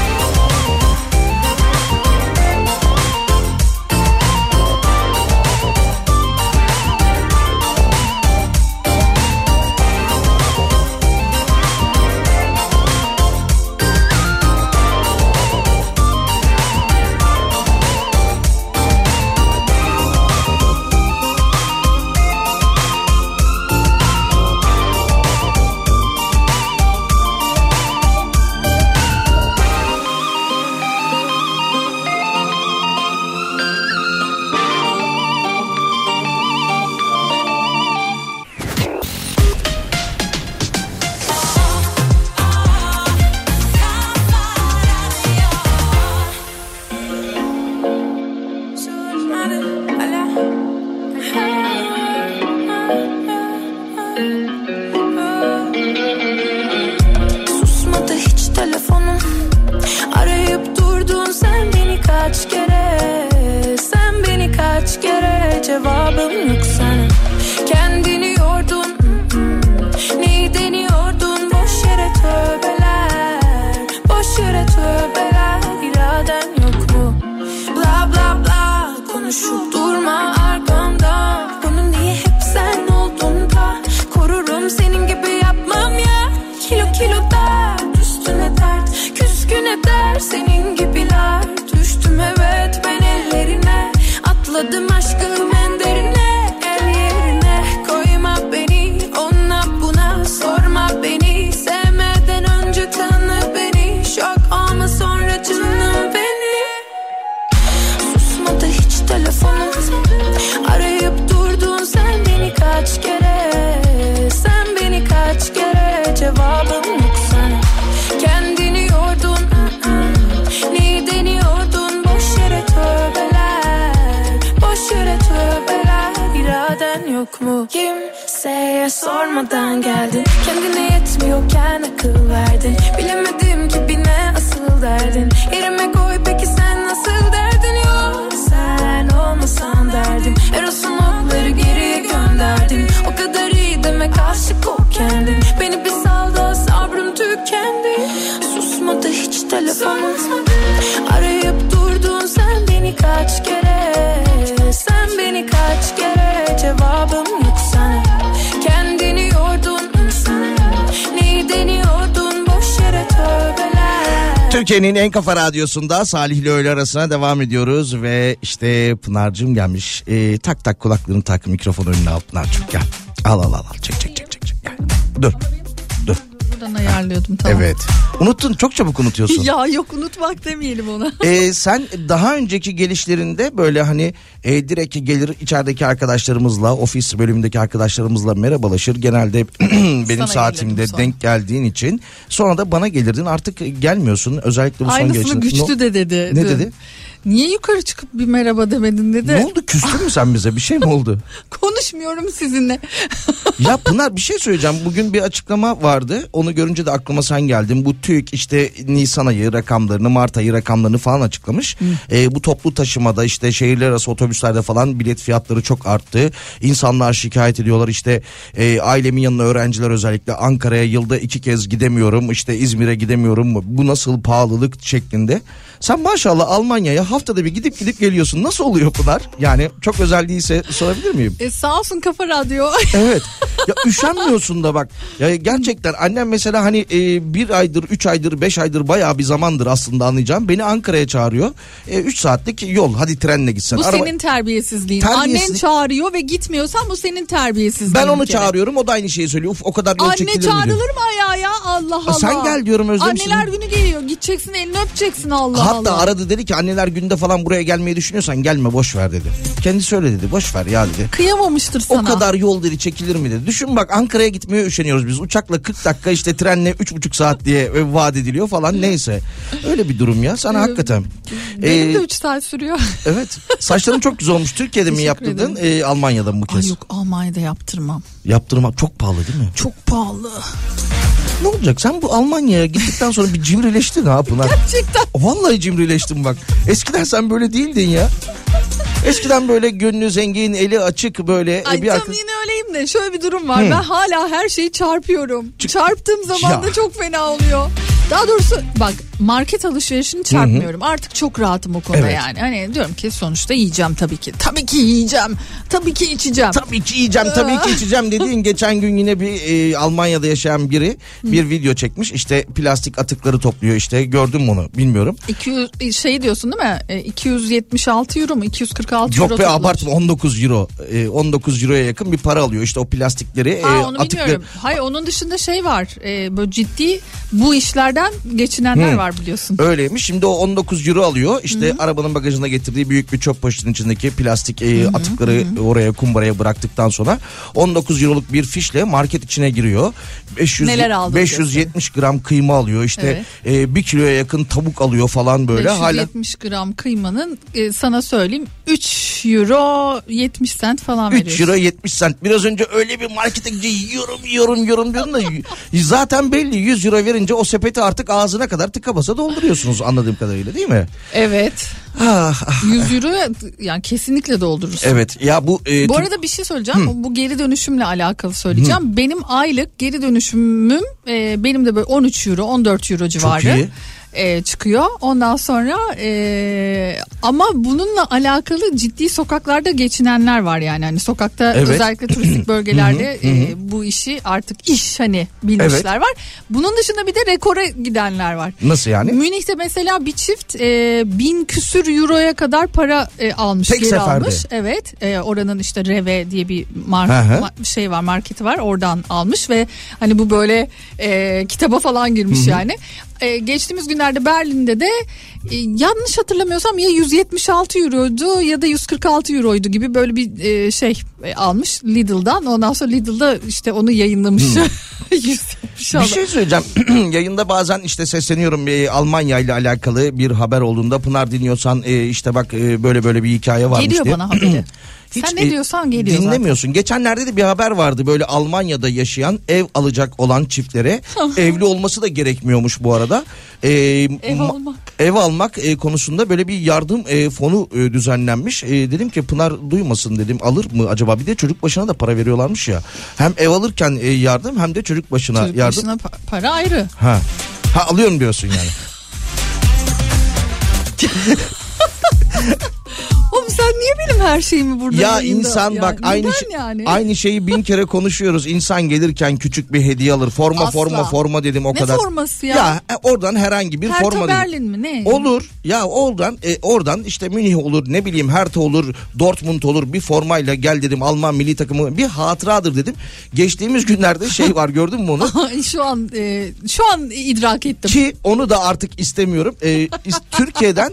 [SPEAKER 10] Susmadı hiç telefonum. Arayıp durdun sen beni kaç kere. Sen beni kaç kere. Cevabım yok sana. Kendini yordun. Neyi deniyordun? Boş yere tövbeler. Boş yere tövbeler. İraden yok mu? Bla bla bla. Konuşup durma arkamda. Bunu niye hep sen oldun da? Korurum senin gibi yapmam ya. Kilo kilo dert üstüne dert. Küskün eder senin gibiler. Düştüm evet ben ellerine. Atladım aşkım en derine. El yerine koyma beni. Ona buna sorma beni. Sevmeden önce tanı beni. Şok olma sonra canım beni. Susmadı hiç telefonum. Arayıp durdun sen beni kaç kere. Sen beni kaç kere. Cevabım yok sana. Kendini yordun. Neyi deniyordun? Boş yere tövbeler. Boş yere tövbeler. İraden yok mu? Kimseye sormadan geldin. Kendine yetmiyorken akıl verdin. Bilemedim ki bir ne asıl derdin. Yerime koy peki sen nasıl derdin? Yok sen olmasan derdim. Eros'un okları geriye gönderdin. O kadar iyi demek aşık ol kendin. Beni bir sal da sabrım tükendi. Susmadı hiç telefonum. Arayıp durdun sen beni kaç kere. Sen beni kaç kere. Cevabım yok sana. Kendini yordun. Neyi deniyordun? Boş yere tövbeler.
[SPEAKER 4] Türkiye'nin en kafa radyosunda Salih ile öğle arasına devam ediyoruz ve işte Pınar'cığım gelmiş. Ee, tak tak kulaklığını tak, mikrofonu önüne al Pınar'cığım gel. Al al al al çek çek çek çek. Gel. Dur dur.
[SPEAKER 11] Buradan ayarlıyordum tamam.
[SPEAKER 4] Evet. Unuttun, çok çabuk unutuyorsun.
[SPEAKER 11] Ya yok unutmak demeyelim ona.
[SPEAKER 4] Ee, sen daha önceki gelişlerinde böyle hani e, direkt gelir içerideki arkadaşlarımızla, ofis bölümündeki arkadaşlarımızla merhabalaşır. Genelde benim
[SPEAKER 11] Sana
[SPEAKER 4] saatimde denk geldiğin için. Sonra da bana gelirdin, artık gelmiyorsun. Özellikle bu son
[SPEAKER 11] Aynısını
[SPEAKER 4] gelişler.
[SPEAKER 11] Güçlü
[SPEAKER 4] No,
[SPEAKER 11] de dedi.
[SPEAKER 4] Ne
[SPEAKER 11] dün.
[SPEAKER 4] dedi?
[SPEAKER 11] Niye yukarı çıkıp bir merhaba demedin dedi.
[SPEAKER 4] Ne oldu, küstün mü sen bize, bir şey mi oldu?
[SPEAKER 11] Konuşmuyorum sizinle.
[SPEAKER 4] Ya Pınar, bir şey söyleyeceğim. Bugün bir açıklama vardı. Onu görünce de aklıma sen geldin. Bu TÜİK işte Nisan ayı rakamlarını, Mart ayı rakamlarını falan açıklamış. Ee, bu toplu taşımada işte şehirler arası otobüslerde falan bilet fiyatları çok arttı. İnsanlar şikayet ediyorlar. İşte e, ailemin yanına öğrenciler özellikle Ankara'ya yılda iki kez gidemiyorum. İşte İzmir'e gidemiyorum. Bu nasıl pahalılık şeklinde. Sen maşallah Almanya'ya haftada bir gidip gidip geliyorsun. Nasıl oluyor Pınar? Yani çok özel değilse sorabilir miyim?
[SPEAKER 11] E, sağ olsun Kafa Radyo.
[SPEAKER 4] Evet. Ya üşenmiyorsun da bak. Ya gerçekten annem mesela hani e, bir aydır, üç aydır, beş aydır bayağı bir zamandır aslında anlayacağım. Beni Ankara'ya çağırıyor. E, üç saatlik yol. Hadi trenle gitsen.
[SPEAKER 11] Bu
[SPEAKER 4] Araba...
[SPEAKER 11] senin terbiyesizliğin.
[SPEAKER 4] Terbiyesiz...
[SPEAKER 11] Annen çağırıyor ve gitmiyorsan bu senin terbiyesizliğin.
[SPEAKER 4] Ben onu çağırıyorum, o da aynı şeyi söylüyor. Uf, o kadar yol
[SPEAKER 11] Anne
[SPEAKER 4] çekilir mi
[SPEAKER 11] çağrılır
[SPEAKER 4] diyor.
[SPEAKER 11] mı ayağa ya? Allah Allah.
[SPEAKER 4] Sen gel diyorum, özlemişsin.
[SPEAKER 11] Anneler günü geliyor. Gideceksin, elini öpeceksin, Allah
[SPEAKER 4] Hatta
[SPEAKER 11] Allah.
[SPEAKER 4] Hatta aradı, dedi ki anneler günde falan buraya gelmeyi düşünüyorsan gelme, boş ver dedi. Kendisi öyle dedi, boş ver ya dedi.
[SPEAKER 11] Kıyamamıştır sana.
[SPEAKER 4] O kadar yol dedi, çekilir mi dedi. Düşün bak, Ankara'ya gitmeye üşeniyoruz biz. Uçakla kırk dakika, işte trenle üç buçuk saat diye vaat ediliyor falan, neyse. Öyle bir durum ya sana hakikaten.
[SPEAKER 11] Benim
[SPEAKER 4] ee,
[SPEAKER 11] de üç saat sürüyor.
[SPEAKER 4] Evet. Saçların çok güzel olmuş. Türkiye'de mi yaptırdın, e, Almanya'da mı bu kez?
[SPEAKER 11] Ay yok, Almanya'da yaptırmam.
[SPEAKER 4] Yaptırmak çok pahalı değil mi?
[SPEAKER 11] Çok pahalı.
[SPEAKER 4] Ne olacak? Sen bu Almanya'ya gittikten sonra bir cimrileştin ha Pınar.
[SPEAKER 11] Gerçekten.
[SPEAKER 4] Vallahi cimrileştin bak. Eskiden sen böyle değildin ya. Eskiden böyle gönlü zengin, eli açık böyle.
[SPEAKER 11] Ay
[SPEAKER 4] bir
[SPEAKER 11] tam
[SPEAKER 4] arka...
[SPEAKER 11] yine öyleyim de şöyle bir durum var.
[SPEAKER 4] Hı.
[SPEAKER 11] Ben hala her şeyi çarpıyorum.
[SPEAKER 4] Çık...
[SPEAKER 11] Çarptığım zaman
[SPEAKER 4] Ya.
[SPEAKER 11] da çok fena oluyor. Daha doğrusu bak, market alışverişini çarpmıyorum. Hı hı. Artık çok rahatım o konuda, evet. Yani. Hani diyorum ki sonuçta yiyeceğim tabii ki. Tabii ki yiyeceğim. Tabii ki içeceğim.
[SPEAKER 4] Tabii ki yiyeceğim, tabii ki içeceğim dediğin geçen gün yine bir e, Almanya'da yaşayan biri bir video çekmiş. İşte plastik atıkları topluyor, işte gördüm onu, bilmiyorum.
[SPEAKER 11] iki yüz şey diyorsun değil mi? E, iki yüz yetmiş altı euro mu? iki yüz kırk altı
[SPEAKER 4] Yok
[SPEAKER 11] euro.
[SPEAKER 4] Yok be, abartma, on dokuz euro. E, on dokuz euroya yakın bir para alıyor. İşte o plastikleri,
[SPEAKER 11] ha,
[SPEAKER 4] e,
[SPEAKER 11] onu
[SPEAKER 4] atıkları.
[SPEAKER 11] bilmiyorum. Hayır, onun dışında şey var. E, böyle ciddi bu işlerden geçinenler hmm. var biliyorsun.
[SPEAKER 4] Öyleymiş. Şimdi o on dokuz euro alıyor. İşte Hı-hı. arabanın bagajına getirdiği büyük bir çöp poşetinin içindeki plastik e, atıkları Hı-hı. oraya, kumbaraya bıraktıktan sonra on dokuz euroluk bir fişle market içine giriyor. beş yüz,
[SPEAKER 11] Neler aldı?
[SPEAKER 4] beş yüz yetmiş gram kıyma alıyor. İşte evet. e, bir kiloya yakın tavuk alıyor falan böyle.
[SPEAKER 11] beş yüz yetmiş hala... gram kıymanın e, sana söyleyeyim üç euro yetmiş sent falan veriyorsun.
[SPEAKER 4] üç euro yetmiş sent. Biraz önce öyle bir markete gidince yiyorum yiyorum yiyorum diyordum da zaten belli, yüz euro verince o sepeti artık ağzına kadar tıka basa dolduruyorsunuz anladığım kadarıyla, değil mi?
[SPEAKER 11] Evet.
[SPEAKER 4] Ah, ah.
[SPEAKER 11] yüz euro yani kesinlikle doldurursun.
[SPEAKER 4] Evet ya bu. E,
[SPEAKER 11] bu
[SPEAKER 4] tüm...
[SPEAKER 11] arada bir şey söyleyeceğim. Hı. Bu geri dönüşümle alakalı söyleyeceğim. Hı. Benim aylık geri dönüşümüm e, benim de böyle on üç euro on dört euro civarı. Çok iyi. E, çıkıyor. Ondan sonra e, ama bununla alakalı ciddi sokaklarda geçinenler var yani. Hani sokakta evet. özellikle turistik bölgelerde e, bu işi artık iş hani bilmişler evet. var. Bunun dışında bir de rekora gidenler var.
[SPEAKER 4] Nasıl yani?
[SPEAKER 11] Münih'te mesela bir çift e, bin küsür euroya kadar para e, almış.
[SPEAKER 4] Tek
[SPEAKER 11] geri
[SPEAKER 4] seferde.
[SPEAKER 11] Almış. Evet. E, oranın işte Reve diye bir mar- ma- şey var, marketi var. Oradan almış ve hani bu böyle e, kitaba falan girmiş Hı-hı. yani. Ee, geçtiğimiz günlerde Berlin'de de e, yanlış hatırlamıyorsam ya yüz yetmiş altı euroydu ya da yüz kırk altı euroydu gibi böyle bir e, şey e, almış Lidl'dan. Ondan sonra Lidl'da işte onu yayınlamış. yüz yetmiş altı.
[SPEAKER 4] Bir şey söyleyeceğim. Yayında bazen işte sesleniyorum, e, Almanya ile alakalı bir haber olduğunda Pınar dinliyorsan e, işte bak e, böyle böyle bir hikaye varmış
[SPEAKER 11] Geliyor
[SPEAKER 4] diye.
[SPEAKER 11] bana haberi. Hiç Sen ne diyorsan geliyor
[SPEAKER 4] dinlemiyorsun. Zaten. Geçenlerde de bir haber vardı, böyle Almanya'da yaşayan ev alacak olan çiftlere evli olması da gerekmiyormuş bu arada. Ee,
[SPEAKER 11] ev almak.
[SPEAKER 4] Ev almak e, konusunda böyle bir yardım e, fonu e, düzenlenmiş. E, dedim ki Pınar duymasın dedim, alır mı acaba? Bir de çocuk başına da para veriyorlarmış ya. Hem ev alırken e, yardım hem de çocuk başına
[SPEAKER 11] çocuk
[SPEAKER 4] yardım.
[SPEAKER 11] Çocuk başına pa- para ayrı.
[SPEAKER 4] Ha. Ha alıyorum diyorsun yani.
[SPEAKER 11] Oğlum sen niye benim her şeyimi burada
[SPEAKER 4] ya
[SPEAKER 11] yayında?
[SPEAKER 4] insan
[SPEAKER 11] yani
[SPEAKER 4] bak aynı şey,
[SPEAKER 11] yani?
[SPEAKER 4] aynı şeyi bin kere konuşuyoruz. İnsan gelirken küçük bir hediye alır. Forma Asla. forma forma dedim o
[SPEAKER 11] ne
[SPEAKER 4] kadar.
[SPEAKER 11] Ne forması ya?
[SPEAKER 4] Ya e, oradan herhangi bir
[SPEAKER 11] Hertha
[SPEAKER 4] forma dedim.
[SPEAKER 11] Berlin mi ne?
[SPEAKER 4] Olur. Ya oradan e, oradan işte Münih olur, ne bileyim Hertha olur, Dortmund olur, bir formayla gel dedim, Alman milli takımı bir hatıradır dedim. Geçtiğimiz günlerde şey var, gördün mü onu?
[SPEAKER 11] şu an e, şu an idrak ettim.
[SPEAKER 4] Ki onu da artık istemiyorum. E, Türkiye'den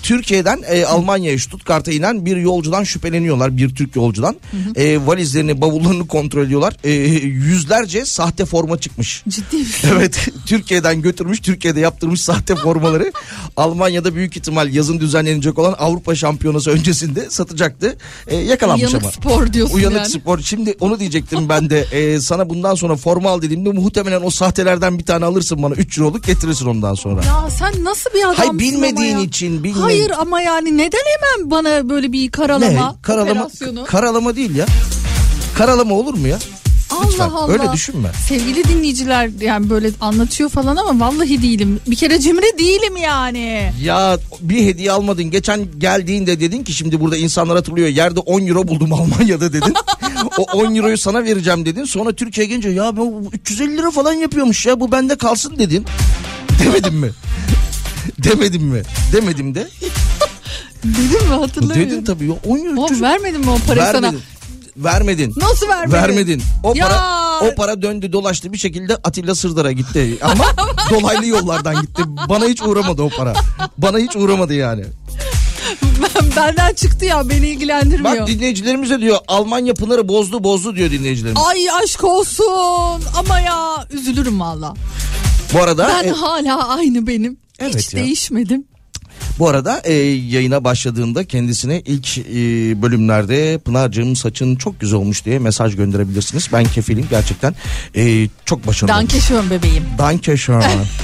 [SPEAKER 4] Türkiye'den e, Almanya'ya Stuttgart'a inen bir yolcudan şüpheleniyorlar. Bir Türk yolcudan. Hı hı. E, valizlerini, bavullarını kontrol ediyorlar. E, yüzlerce sahte forma çıkmış.
[SPEAKER 11] Ciddi misin?
[SPEAKER 4] Evet. Türkiye'den götürmüş, Türkiye'de yaptırmış sahte formaları. Almanya'da büyük ihtimal yazın düzenlenecek olan Avrupa Şampiyonası öncesinde satacaktı. E, yakalanmış
[SPEAKER 11] Uyanık
[SPEAKER 4] ama.
[SPEAKER 11] spor diyorsun
[SPEAKER 4] Uyanık
[SPEAKER 11] yani.
[SPEAKER 4] spor. Şimdi onu diyecektim ben de. E, sana bundan sonra forma al dediğimde muhtemelen o sahtelerden bir tane alırsın bana. üç euroluk getirirsin ondan sonra.
[SPEAKER 11] Ya sen nasıl bir adamsın?
[SPEAKER 4] Hayır, bilmediğin
[SPEAKER 11] ama ya.
[SPEAKER 4] için. Bilmediğin...
[SPEAKER 11] Hayır ama yani neden hemen bana böyle bir karalama
[SPEAKER 4] Ne? Karalama,
[SPEAKER 11] operasyonu?
[SPEAKER 4] karalama değil ya. Karalama olur mu ya?
[SPEAKER 11] Allah
[SPEAKER 4] Lütfen,
[SPEAKER 11] Allah.
[SPEAKER 4] öyle düşünme.
[SPEAKER 11] Sevgili dinleyiciler yani böyle anlatıyor falan ama vallahi değilim. Bir kere cimri değilim yani.
[SPEAKER 4] Ya bir hediye almadın. Geçen geldiğinde dedin ki şimdi burada insanlar hatırlıyor. Yerde on euro buldum Almanya'da dedin. O on euroyu sana vereceğim dedin. Sonra Türkiye'ye gelince ya bu üç yüz elli lira falan yapıyormuş ya bu bende kalsın dedin. Demedim mi? Demedim mi? Demedim de.
[SPEAKER 11] Dedim mi hatırlamıyorum.
[SPEAKER 4] Dedin tabii. on euro.
[SPEAKER 11] O vermedin mi o parayı
[SPEAKER 4] Vermedin.
[SPEAKER 11] sana?
[SPEAKER 4] Vermedin.
[SPEAKER 11] Nasıl vermedin?
[SPEAKER 4] Vermedin. O
[SPEAKER 11] ya.
[SPEAKER 4] para o para döndü dolaştı bir şekilde Atilla Sırdar'a gitti. Ama dolaylı yollardan gitti. Bana hiç uğramadı o para. Bana hiç uğramadı yani.
[SPEAKER 11] Benden çıktı ya, beni ilgilendirmiyor.
[SPEAKER 4] Bak dinleyicilerimiz de diyor Almanya Pınar'ı bozdu bozdu diyor dinleyicilerimiz.
[SPEAKER 11] Ay aşk olsun ama ya üzülürüm valla.
[SPEAKER 4] Bu arada
[SPEAKER 11] ben
[SPEAKER 4] e,
[SPEAKER 11] hala aynı benim.
[SPEAKER 4] Evet
[SPEAKER 11] Hiç
[SPEAKER 4] ya.
[SPEAKER 11] değişmedim.
[SPEAKER 4] Bu arada e, yayına başladığında kendisine ilk e, bölümlerde Pınar'cığım saçın çok güzel olmuş diye mesaj gönderebilirsiniz. Ben kefilim gerçekten e, çok başarılı.
[SPEAKER 11] Danke schön bebeğim.
[SPEAKER 4] Danke schön.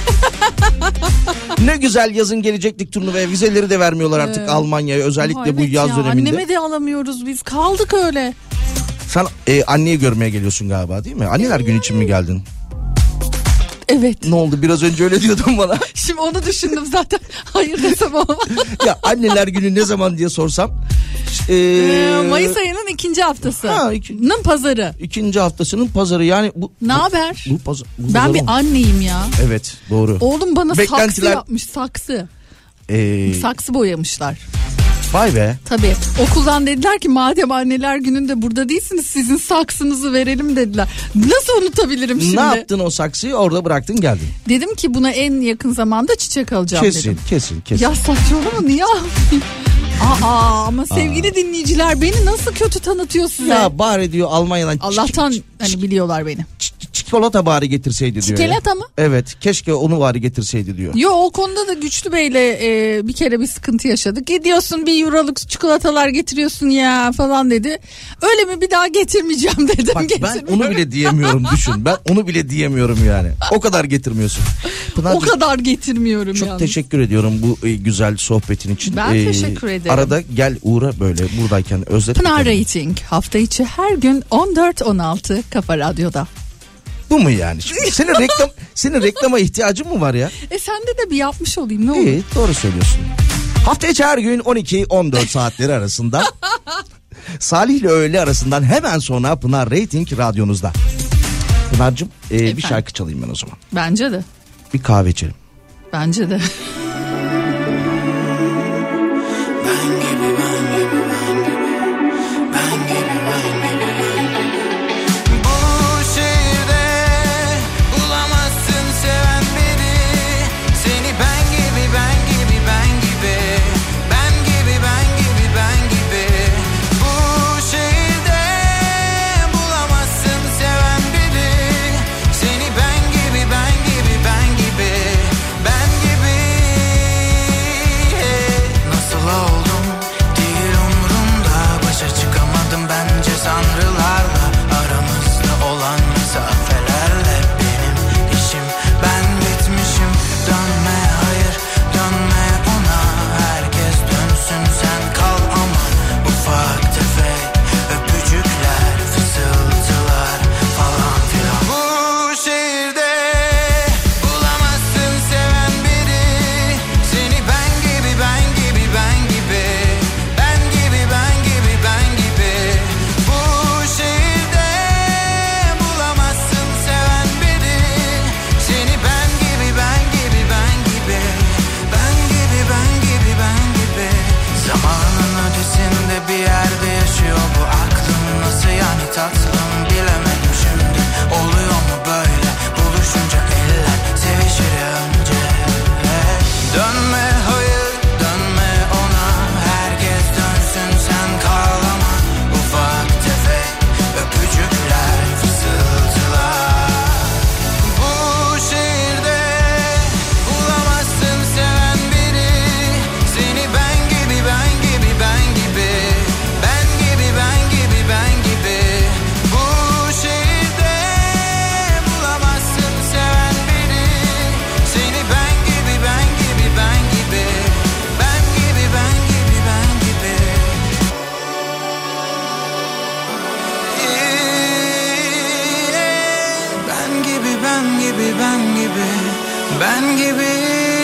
[SPEAKER 4] Ne güzel yazın gelecektik turnuvaya, vizeleri de vermiyorlar artık
[SPEAKER 11] Evet.
[SPEAKER 4] Almanya'ya özellikle
[SPEAKER 11] Aa,
[SPEAKER 4] bu
[SPEAKER 11] evet
[SPEAKER 4] yaz
[SPEAKER 11] ya,
[SPEAKER 4] döneminde.
[SPEAKER 11] Anneme de alamıyoruz biz, kaldık öyle.
[SPEAKER 4] Sen e, anneyi görmeye geliyorsun galiba değil mi? Anneler günü için mi geldin?
[SPEAKER 11] Evet.
[SPEAKER 4] Ne oldu, biraz önce öyle diyordun bana.
[SPEAKER 11] Şimdi onu düşündüm zaten. Hayır desem ama.
[SPEAKER 4] Ya anneler günü ne zaman diye sorsam. E,
[SPEAKER 11] Ee, Mayıs ayının ikinci haftası.
[SPEAKER 4] Ha, iki,
[SPEAKER 11] Nın pazarı.
[SPEAKER 4] ikinci haftasının pazarı yani. Bu,
[SPEAKER 11] Ne haber?
[SPEAKER 4] Bu, pazar, bu
[SPEAKER 11] Ben
[SPEAKER 4] pazar
[SPEAKER 11] bir
[SPEAKER 4] mı?
[SPEAKER 11] anneyim ya.
[SPEAKER 4] Evet doğru.
[SPEAKER 11] Oğlum bana saksı
[SPEAKER 4] Beklentiler-
[SPEAKER 11] yapmış, saksı.
[SPEAKER 4] Ee,
[SPEAKER 11] Saksı boyamışlar.
[SPEAKER 4] Vay be.
[SPEAKER 11] Tabii okuldan dediler ki madem anneler gününde burada değilsiniz sizin saksınızı verelim dediler. Nasıl unutabilirim şimdi?
[SPEAKER 4] Ne yaptın o saksıyı, orada bıraktın geldin.
[SPEAKER 11] Dedim ki buna en yakın zamanda çiçek alacağım
[SPEAKER 4] Kesin
[SPEAKER 11] dedim.
[SPEAKER 4] kesin kesin.
[SPEAKER 11] Ya saçmalama niye almayayım? Aa ama sevgili
[SPEAKER 4] Aa.
[SPEAKER 11] dinleyiciler beni nasıl kötü tanıtıyor size?
[SPEAKER 4] Ya bari diyor Almanya'dan
[SPEAKER 11] Allah'tan
[SPEAKER 4] çik-
[SPEAKER 11] hani biliyorlar beni.
[SPEAKER 4] çikolata bari getirseydi diyor.
[SPEAKER 11] Çikolata
[SPEAKER 4] ya.
[SPEAKER 11] mı?
[SPEAKER 4] Evet, keşke onu bari getirseydi diyor.
[SPEAKER 11] Yo o konuda da Güçlü Bey'le e, bir kere bir sıkıntı yaşadık. Gidiyorsun bir euroluk çikolatalar getiriyorsun ya falan dedi. Öyle mi, bir daha getirmeyeceğim dedim.
[SPEAKER 4] Bak ben onu bile diyemiyorum düşün. Ben onu bile diyemiyorum yani. O kadar getirmiyorsun. Pınar'cığım,
[SPEAKER 11] O kadar getirmiyorum
[SPEAKER 4] çok
[SPEAKER 11] yalnız.
[SPEAKER 4] teşekkür ediyorum bu e, güzel sohbetin için.
[SPEAKER 11] Ben
[SPEAKER 4] Ee,
[SPEAKER 11] teşekkür ederim.
[SPEAKER 4] Arada gel uğra böyle buradayken özledim.
[SPEAKER 11] Pınar Rating hafta içi her gün on dört on altı Kafa Radyo'da.
[SPEAKER 4] Bu mu yani? Şimdi senin reklam senin reklama ihtiyacın mı var ya?
[SPEAKER 11] E sende de bir yapmış olayım ne olur.
[SPEAKER 4] İyi, doğru söylüyorsun. Hafta içi her gün on iki on dört saatleri arasında Salih ile öğle arasından hemen sonra Pınar Rating radyonuzda. Pınar'cığım e, bir
[SPEAKER 11] Efendim?
[SPEAKER 4] şarkı çalayım ben o zaman.
[SPEAKER 11] Bence de.
[SPEAKER 4] Bir kahve içelim.
[SPEAKER 11] Bence de.
[SPEAKER 12] Bu şehirde bulamazsın seven biri. Seni ben gibi ben gibi ben gibi. Ben gibi ben gibi ben gibi. Bu şehirde bulamazsın seven biri. Seni ben gibi ben gibi ben gibi. Ben gibi gibi ben gibi ben gibi.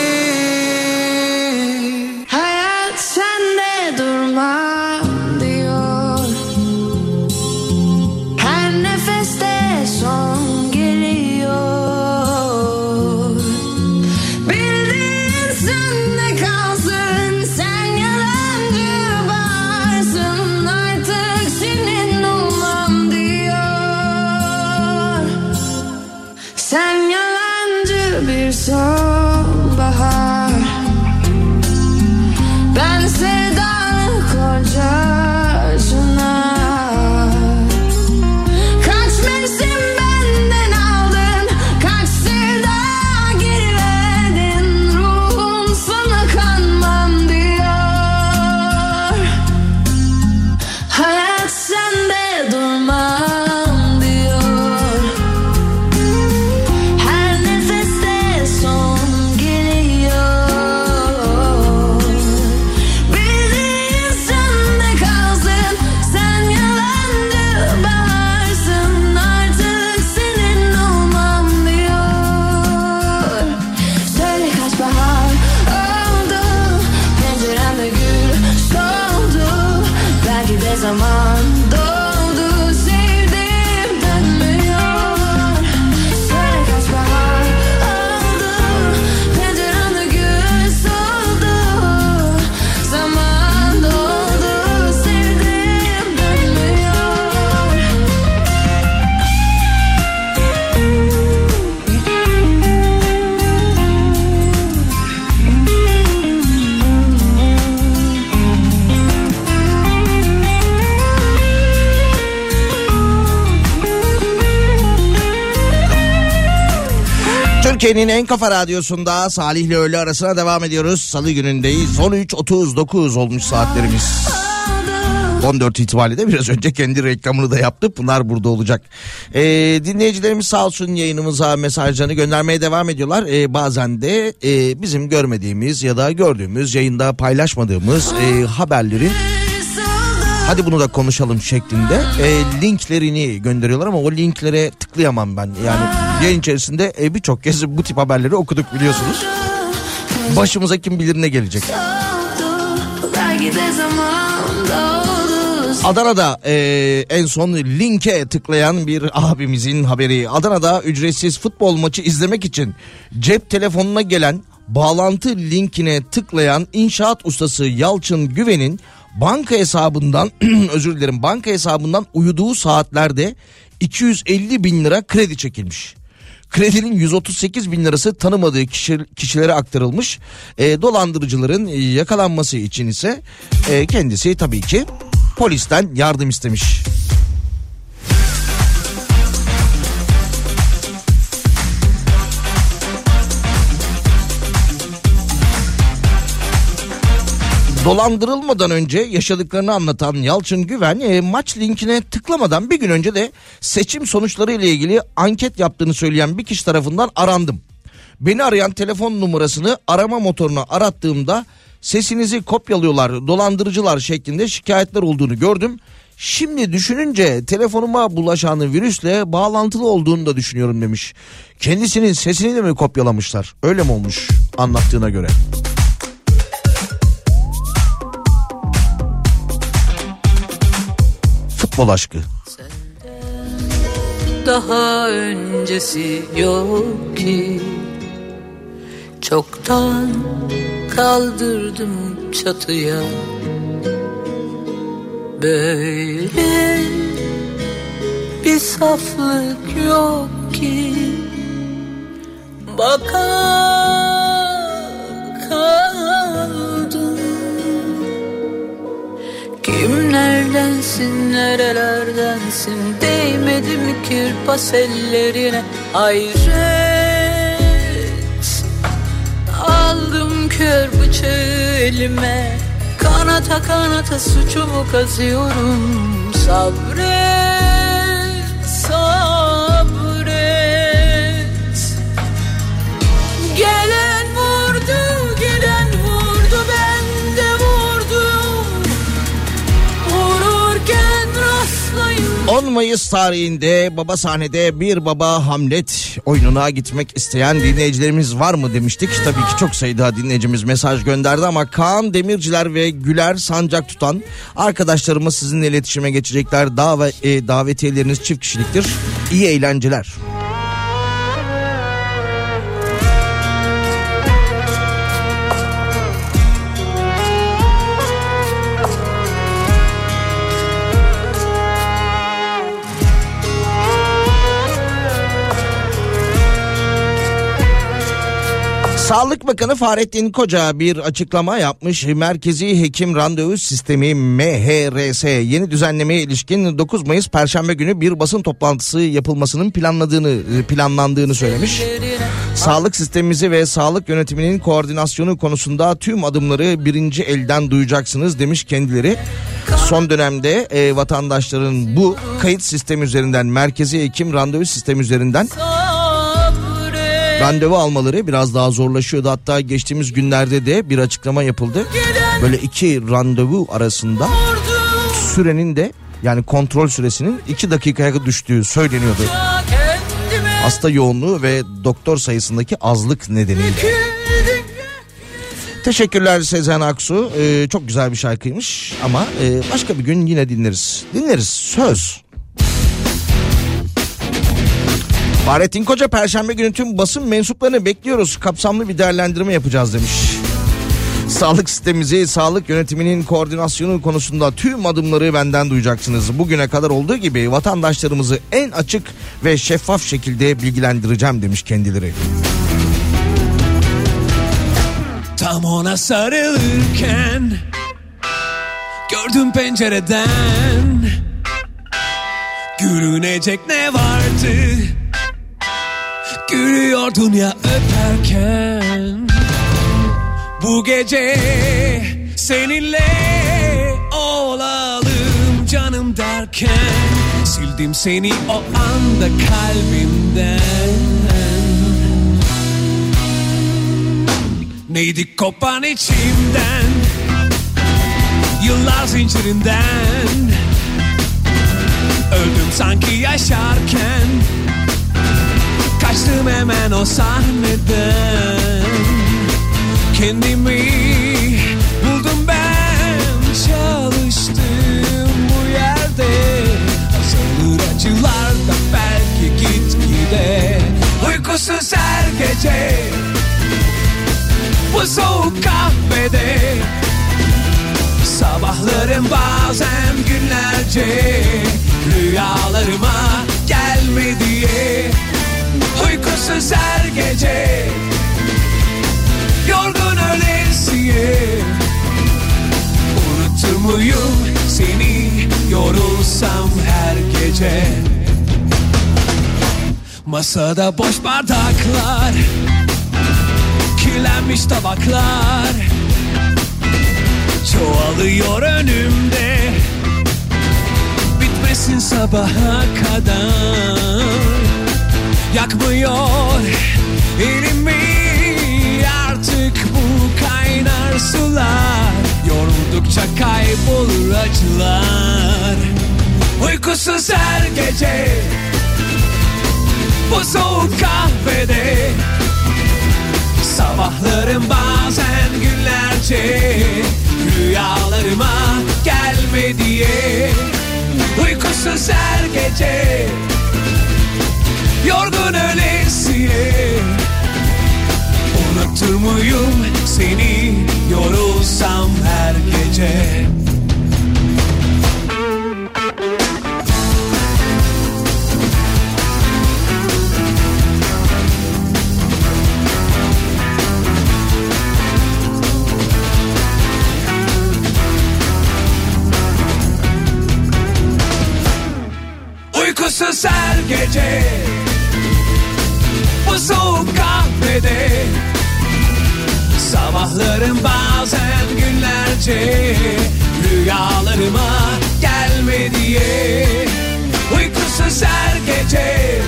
[SPEAKER 13] Hayat sende durma diyor, her nefeste son geliyor. Bildiğin sende kalsın, sen yalancı varsın, artık senin olmam diyor. Sen yalancı bir sonbahar, ben sevdalı kocasına. Kaç mevsim benden aldın, kaç sevda geri verdin, ruhum sana kanmam diyor. Hayat sende durmam diyor, her nefeste son geliyor. Bildiğin sende kalsın, sen yalancı varsın, artık senin olmam diyor. Söyle kaç bahar oldu, penceremde gül soldu, belki de zaman doldu, sevdim dönmüyor. Söyle kaç bahar oldu, penceremde gül soldu, zaman doldu, sevdim dönmüyor.
[SPEAKER 4] Türkiye'nin en kafa radyosunda Salih ile öğle arasına devam ediyoruz. Salı günündeyiz. on üç otuz dokuz olmuş saatlerimiz. on dört itibariyle de biraz önce kendi reklamını da yaptı. Bunlar burada olacak. Ee, dinleyicilerimiz sağ olsun yayınımıza mesajlarını göndermeye devam ediyorlar. Ee, bazen de e, bizim görmediğimiz ya da gördüğümüz, yayında paylaşmadığımız e, haberlerin hadi bunu da konuşalım şeklinde e, linklerini gönderiyorlar ama o linklere tıklayamam ben. Yani yayın içerisinde e, birçok kez bu tip haberleri okuduk biliyorsunuz. Başımıza kim bilir ne gelecek.
[SPEAKER 13] Belki de zaman doldu.
[SPEAKER 4] Adana'da e, en son linke tıklayan bir abimizin haberi. Adana'da ücretsiz futbol maçı izlemek için cep telefonuna gelen bağlantı linkine tıklayan inşaat ustası Yalçın Güven'in banka hesabından özür dilerim banka hesabından uyuduğu saatlerde iki yüz elli bin lira kredi çekilmiş. Kredinin yüz otuz sekiz bin lirası tanımadığı kişi, kişilere aktarılmış. E, dolandırıcıların yakalanması için ise e, kendisi tabii ki polisten yardım istemiş. Dolandırılmadan önce yaşadıklarını anlatan Yalçın Güven e, maç linkine tıklamadan bir gün önce de seçim sonuçları ile ilgili anket yaptığını söyleyen bir kişi tarafından arandım. Beni arayan telefon numarasını arama motoruna arattığımda sesinizi kopyalıyorlar, dolandırıcılar şeklinde şikayetler olduğunu gördüm. Şimdi düşününce telefonuma bulaşan virüsle bağlantılı olduğunu da düşünüyorum demiş. Kendisinin sesini de mi kopyalamışlar? Öyle mi olmuş anlattığına göre? Futbol aşkı.
[SPEAKER 3] Daha öncesi yok ki, çoktan kaldırdım çatıya. Böyle bir saflık yok ki, baka kaldım. Kimlerdensin, nerelerdensin, değmedim kirpas ellerine. Hayret, aldım kör bıçağı elime, kanata kanata suçumu kazıyorum. Sabret, sabret. Gelen vurdu, giden vurdu, ben de vurdum. Vururken rastlayın.
[SPEAKER 4] on Mayıs tarihinde baba sahnede bir baba Hamlet oyununa gitmek isteyen dinleyicilerimiz var mı demiştik. Tabii ki çok sayıda dinleyicimiz mesaj gönderdi ama Kaan Demirciler ve Güler Sancak tutan arkadaşlarımız sizinle iletişime geçecekler. Dav- e, davetiyeleriniz çift kişiliktir. İyi eğlenceler. Sağlık Bakanı Fahrettin Koca bir açıklama yapmış. Merkezi Hekim Randevu Sistemi M H R S yeni düzenlemeye ilişkin dokuz Mayıs Perşembe günü bir basın toplantısı yapılmasının planladığını planlandığını söylemiş. Sağlık sistemimizi ve sağlık yönetiminin koordinasyonu konusunda tüm adımları birinci elden duyacaksınız demiş kendileri. Son dönemde e, vatandaşların bu kayıt sistemi üzerinden, merkezi hekim randevu sistemi üzerinden randevu almaları biraz daha zorlaşıyordu. Hatta geçtiğimiz günlerde de bir açıklama yapıldı. Böyle iki randevu arasında sürenin de, yani kontrol süresinin iki dakikaya düştüğü söyleniyordu. Hasta yoğunluğu ve doktor sayısındaki azlık nedeniyle. Teşekkürler Sezen Aksu. Ee, çok güzel bir şarkıymış ama e, başka bir gün yine dinleriz. Dinleriz, söz. Fahrettin Koca Perşembe günü tüm basın mensuplarını bekliyoruz. Kapsamlı bir değerlendirme yapacağız demiş. Sağlık sistemimizi, sağlık yönetiminin koordinasyonu konusunda tüm adımları benden duyacaksınız. Bugüne kadar olduğu gibi vatandaşlarımızı en açık ve şeffaf şekilde bilgilendireceğim demiş kendileri.
[SPEAKER 14] Tam ona sarılırken gördüm pencereden, gülünecek ne vardı, gülüyordun ya öperken. Bu gece seninle olalım canım derken, sildim seni o anda kalbimden. Neydi kopan içimden, yıllar zincirinden, öldüm sanki yaşarken, kaçtım hemen o sahneden. Kendimi buldum ben, çalıştım bu yerde. Azalır acılar da belki gitgide, uykusuz her gece bu soğuk kahvede. Sabahlarım bazen günlerce rüyalarıma gelme diye, uykusuz her gece yorgun ölesiye. Unutur muyum seni yorulsam her gece? Masada boş bardaklar, kirlenmiş tabaklar çoğalıyor önümde, bitmesin sabaha kadar. Yakmıyor elimi artık bu kaynar sular, yoruldukça kaybolur acılar. Uykusuz her gece bu soğuk kahvede, sabahlarım bazen günlerce rüyalarıma gelme diye, uykusuz her gece yorgun ölesiye. Unutur muyum seni yorulsam her gece? Uykusuz her gece bu soğuk kahvede, sabahlarım bazen günlerce rüyalarıma gelme diye, uykusuz her gece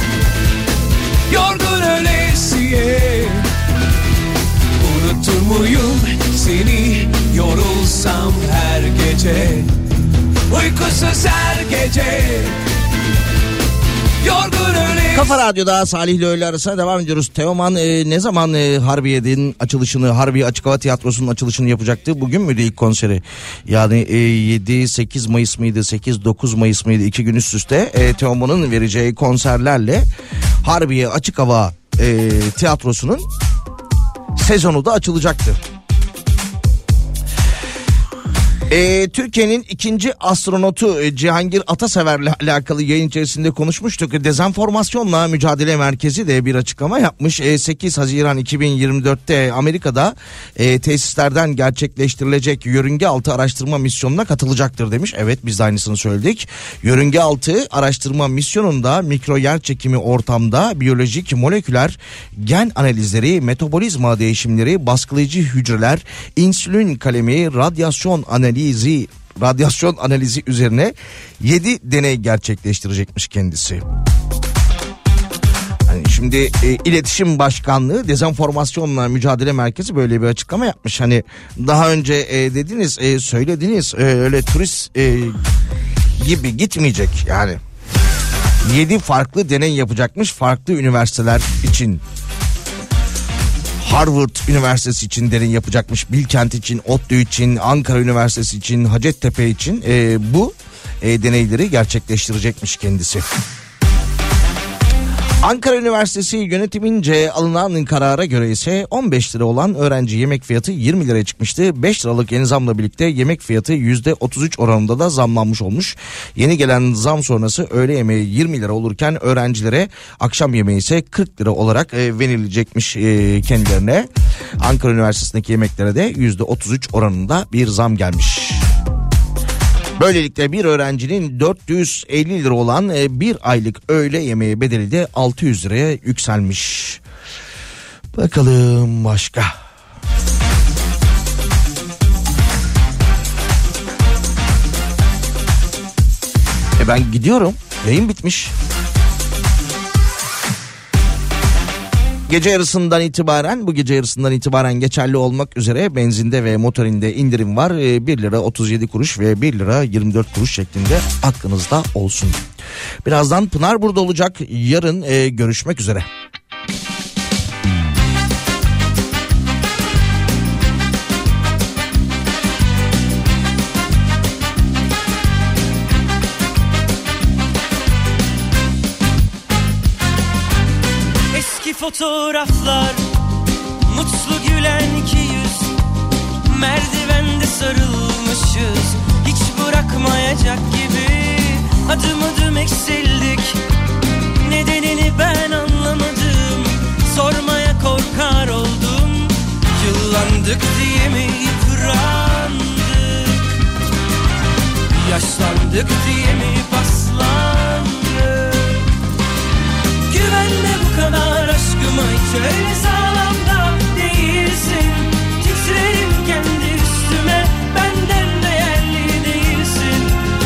[SPEAKER 14] yorgun ölesiye. Unutur muyum seni yorulsam her gece? Uykusuz her gece Yorgun öyle.
[SPEAKER 4] Kafa Radyo'da Salih ile öğle arasına devam ediyoruz. Teoman e, ne zaman e, Harbiye'nin açılışını, Harbiye Açık Hava Tiyatrosu'nun açılışını yapacaktı? Bugün müydü ilk konseri? Yani e, yedi sekiz Mayıs mıydı, sekiz dokuz Mayıs mıydı? İki gün üst üste e, Teoman'ın vereceği konserlerle Harbiye Açık Hava e, Tiyatrosu'nun sezonu da açılacaktı. Ee, Türkiye'nin ikinci astronotu e, Cihangir Atasever'le alakalı yayın içerisinde konuşmuştuk. Dezenformasyonla Mücadele Merkezi de bir açıklama yapmış. E, sekiz Haziran iki bin yirmi dörtte Amerika'da e, tesislerden gerçekleştirilecek yörünge altı araştırma misyonuna katılacaktır demiş. Evet, biz de aynısını söyledik. Yörünge altı araştırma misyonunda mikro yer çekimi ortamda biyolojik, moleküler, gen analizleri, metabolizma değişimleri, baskılayıcı hücreler, insülin kalemi, radyasyon analizi radyasyon analizi üzerine yedi deney gerçekleştirecekmiş kendisi. Yani şimdi e, İletişim Başkanlığı Dezenformasyonla Mücadele Merkezi böyle bir açıklama yapmış. Hani daha önce e, dediniz, e, söylediniz, e, öyle turist e, gibi gitmeyecek yani. yedi farklı deney yapacakmış farklı üniversiteler için. Harvard Üniversitesi için deney yapacakmış, Bilkent için, ODTÜ için, Ankara Üniversitesi için, Hacettepe için e, bu e, deneyleri gerçekleştirecekmiş kendisi. Ankara Üniversitesi yönetimince alınan karara göre ise on beş lira olan öğrenci yemek fiyatı yirmi liraya çıkmıştı. beş liralık yeni zamla birlikte yemek fiyatı yüzde otuz üç oranında da zamlanmış olmuş. Yeni gelen zam sonrası öğle yemeği yirmi lira olurken öğrencilere akşam yemeği ise kırk lira olarak e, verilecekmiş e, kendilerine. Ankara Üniversitesi'ndeki yemeklere de yüzde otuz üç oranında bir zam gelmiş. Böylelikle bir öğrencinin dört yüz elli lira olan bir aylık öğle yemeği bedeli de altı yüz liraya yükselmiş. Bakalım başka. E ben gidiyorum. Yayın bitmiş. Gece yarısından itibaren, bu gece yarısından itibaren geçerli olmak üzere benzinde ve motorinde indirim var. bir lira otuz yedi kuruş ve bir lira yirmi dört kuruş şeklinde aklınızda olsun. Birazdan Pınar burada olacak. Yarın e, görüşmek üzere.
[SPEAKER 15] Fotoğraflar, mutlu gülen iki yüz, merdivende sarılmışız, hiç bırakmayacak gibi, adım adım eksildik, nedenini ben anlamadım, sormaya korkar oldum, yıllandık diye mi yıprandık, yaşlandık diye mi paslandık, güvenle bu kadar aşkıma hiç öyle sağlam da değilsin. Titrerim kendi üstüme, benden değerli değilsin,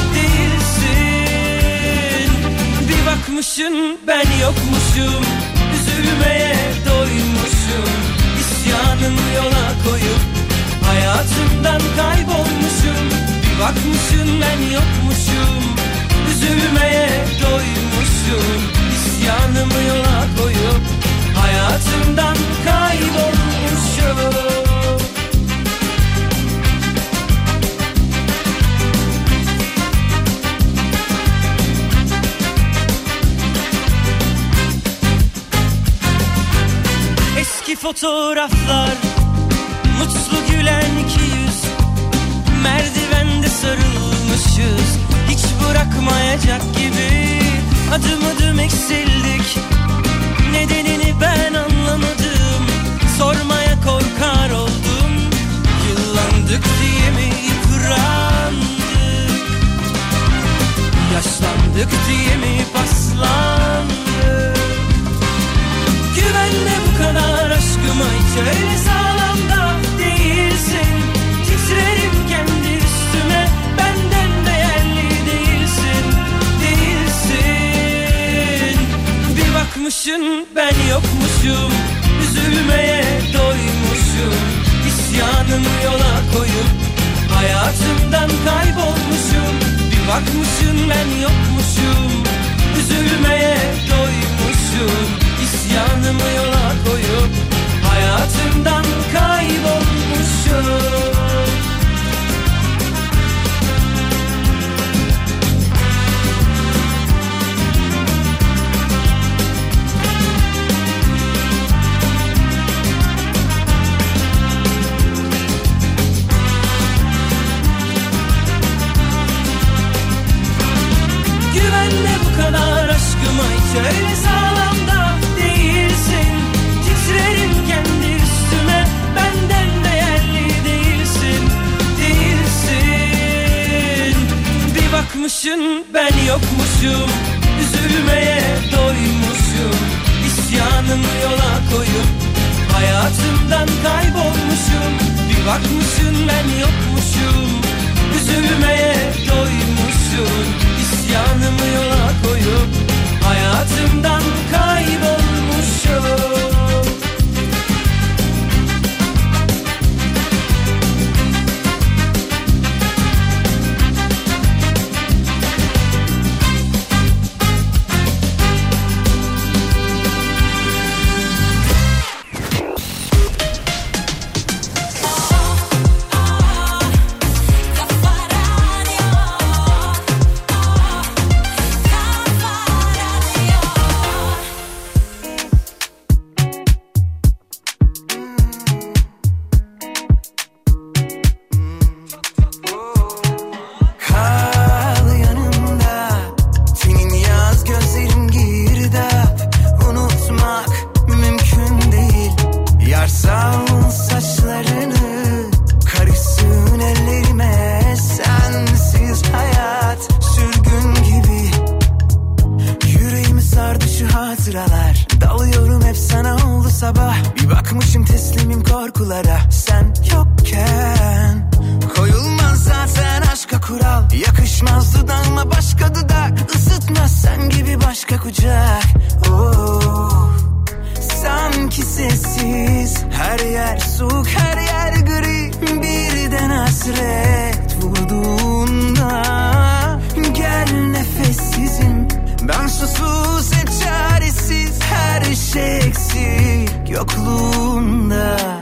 [SPEAKER 15] değilsin. Bir bakmışın ben yokmuşum, üzülmeye doymuşum, isyanımı yola koyup hayatımdan kaybolmuşum. Bir bakmışın ben yokmuşum, üzülmeye doymuşum, isyanımı yola koyup hayatımdan kaybolmuşum. Eski fotoğraflar, mutlu gülen iki yüz, merdivende sarılmışız, hiç bırakmayacak gibi, adım adım eksildik, nedenini ben anlamadım, sormaya korkar oldum, yıllandık diye mi yıprandık, yaşlandık diye mi paslandık, güvenle bu kadar aşkıma hiç öyle sağlam da değilsin, titrerim kendi üstüme, benden değerli değilsin, değilsin. Bir bakmışın ben yokmuşum, üzülmeye doymuşum, isyanımı yola koyup hayatımdan kaybolmuşum. Bir bakmışın ben yokmuşum, Üzülmeye doymuşum, isyanımı yola koyup hayatımdan kaybolmuşum. Güvenme bu kadar aşkıma, hiç öyle sağlam da değilsin. Titrerim kendi üstüme, benden değerli değilsin, değilsin. Bir bakmışın ben yokmuşum, üzülmeye doymuşum, isyanımı yola koyup hayatımdan kaybolmuşum. Bir bakmışın ben yokmuşum, üzülmeye doymuşum, isyanımı yola koyup hayatımdan kaybolmuşum.
[SPEAKER 12] Yokluğunda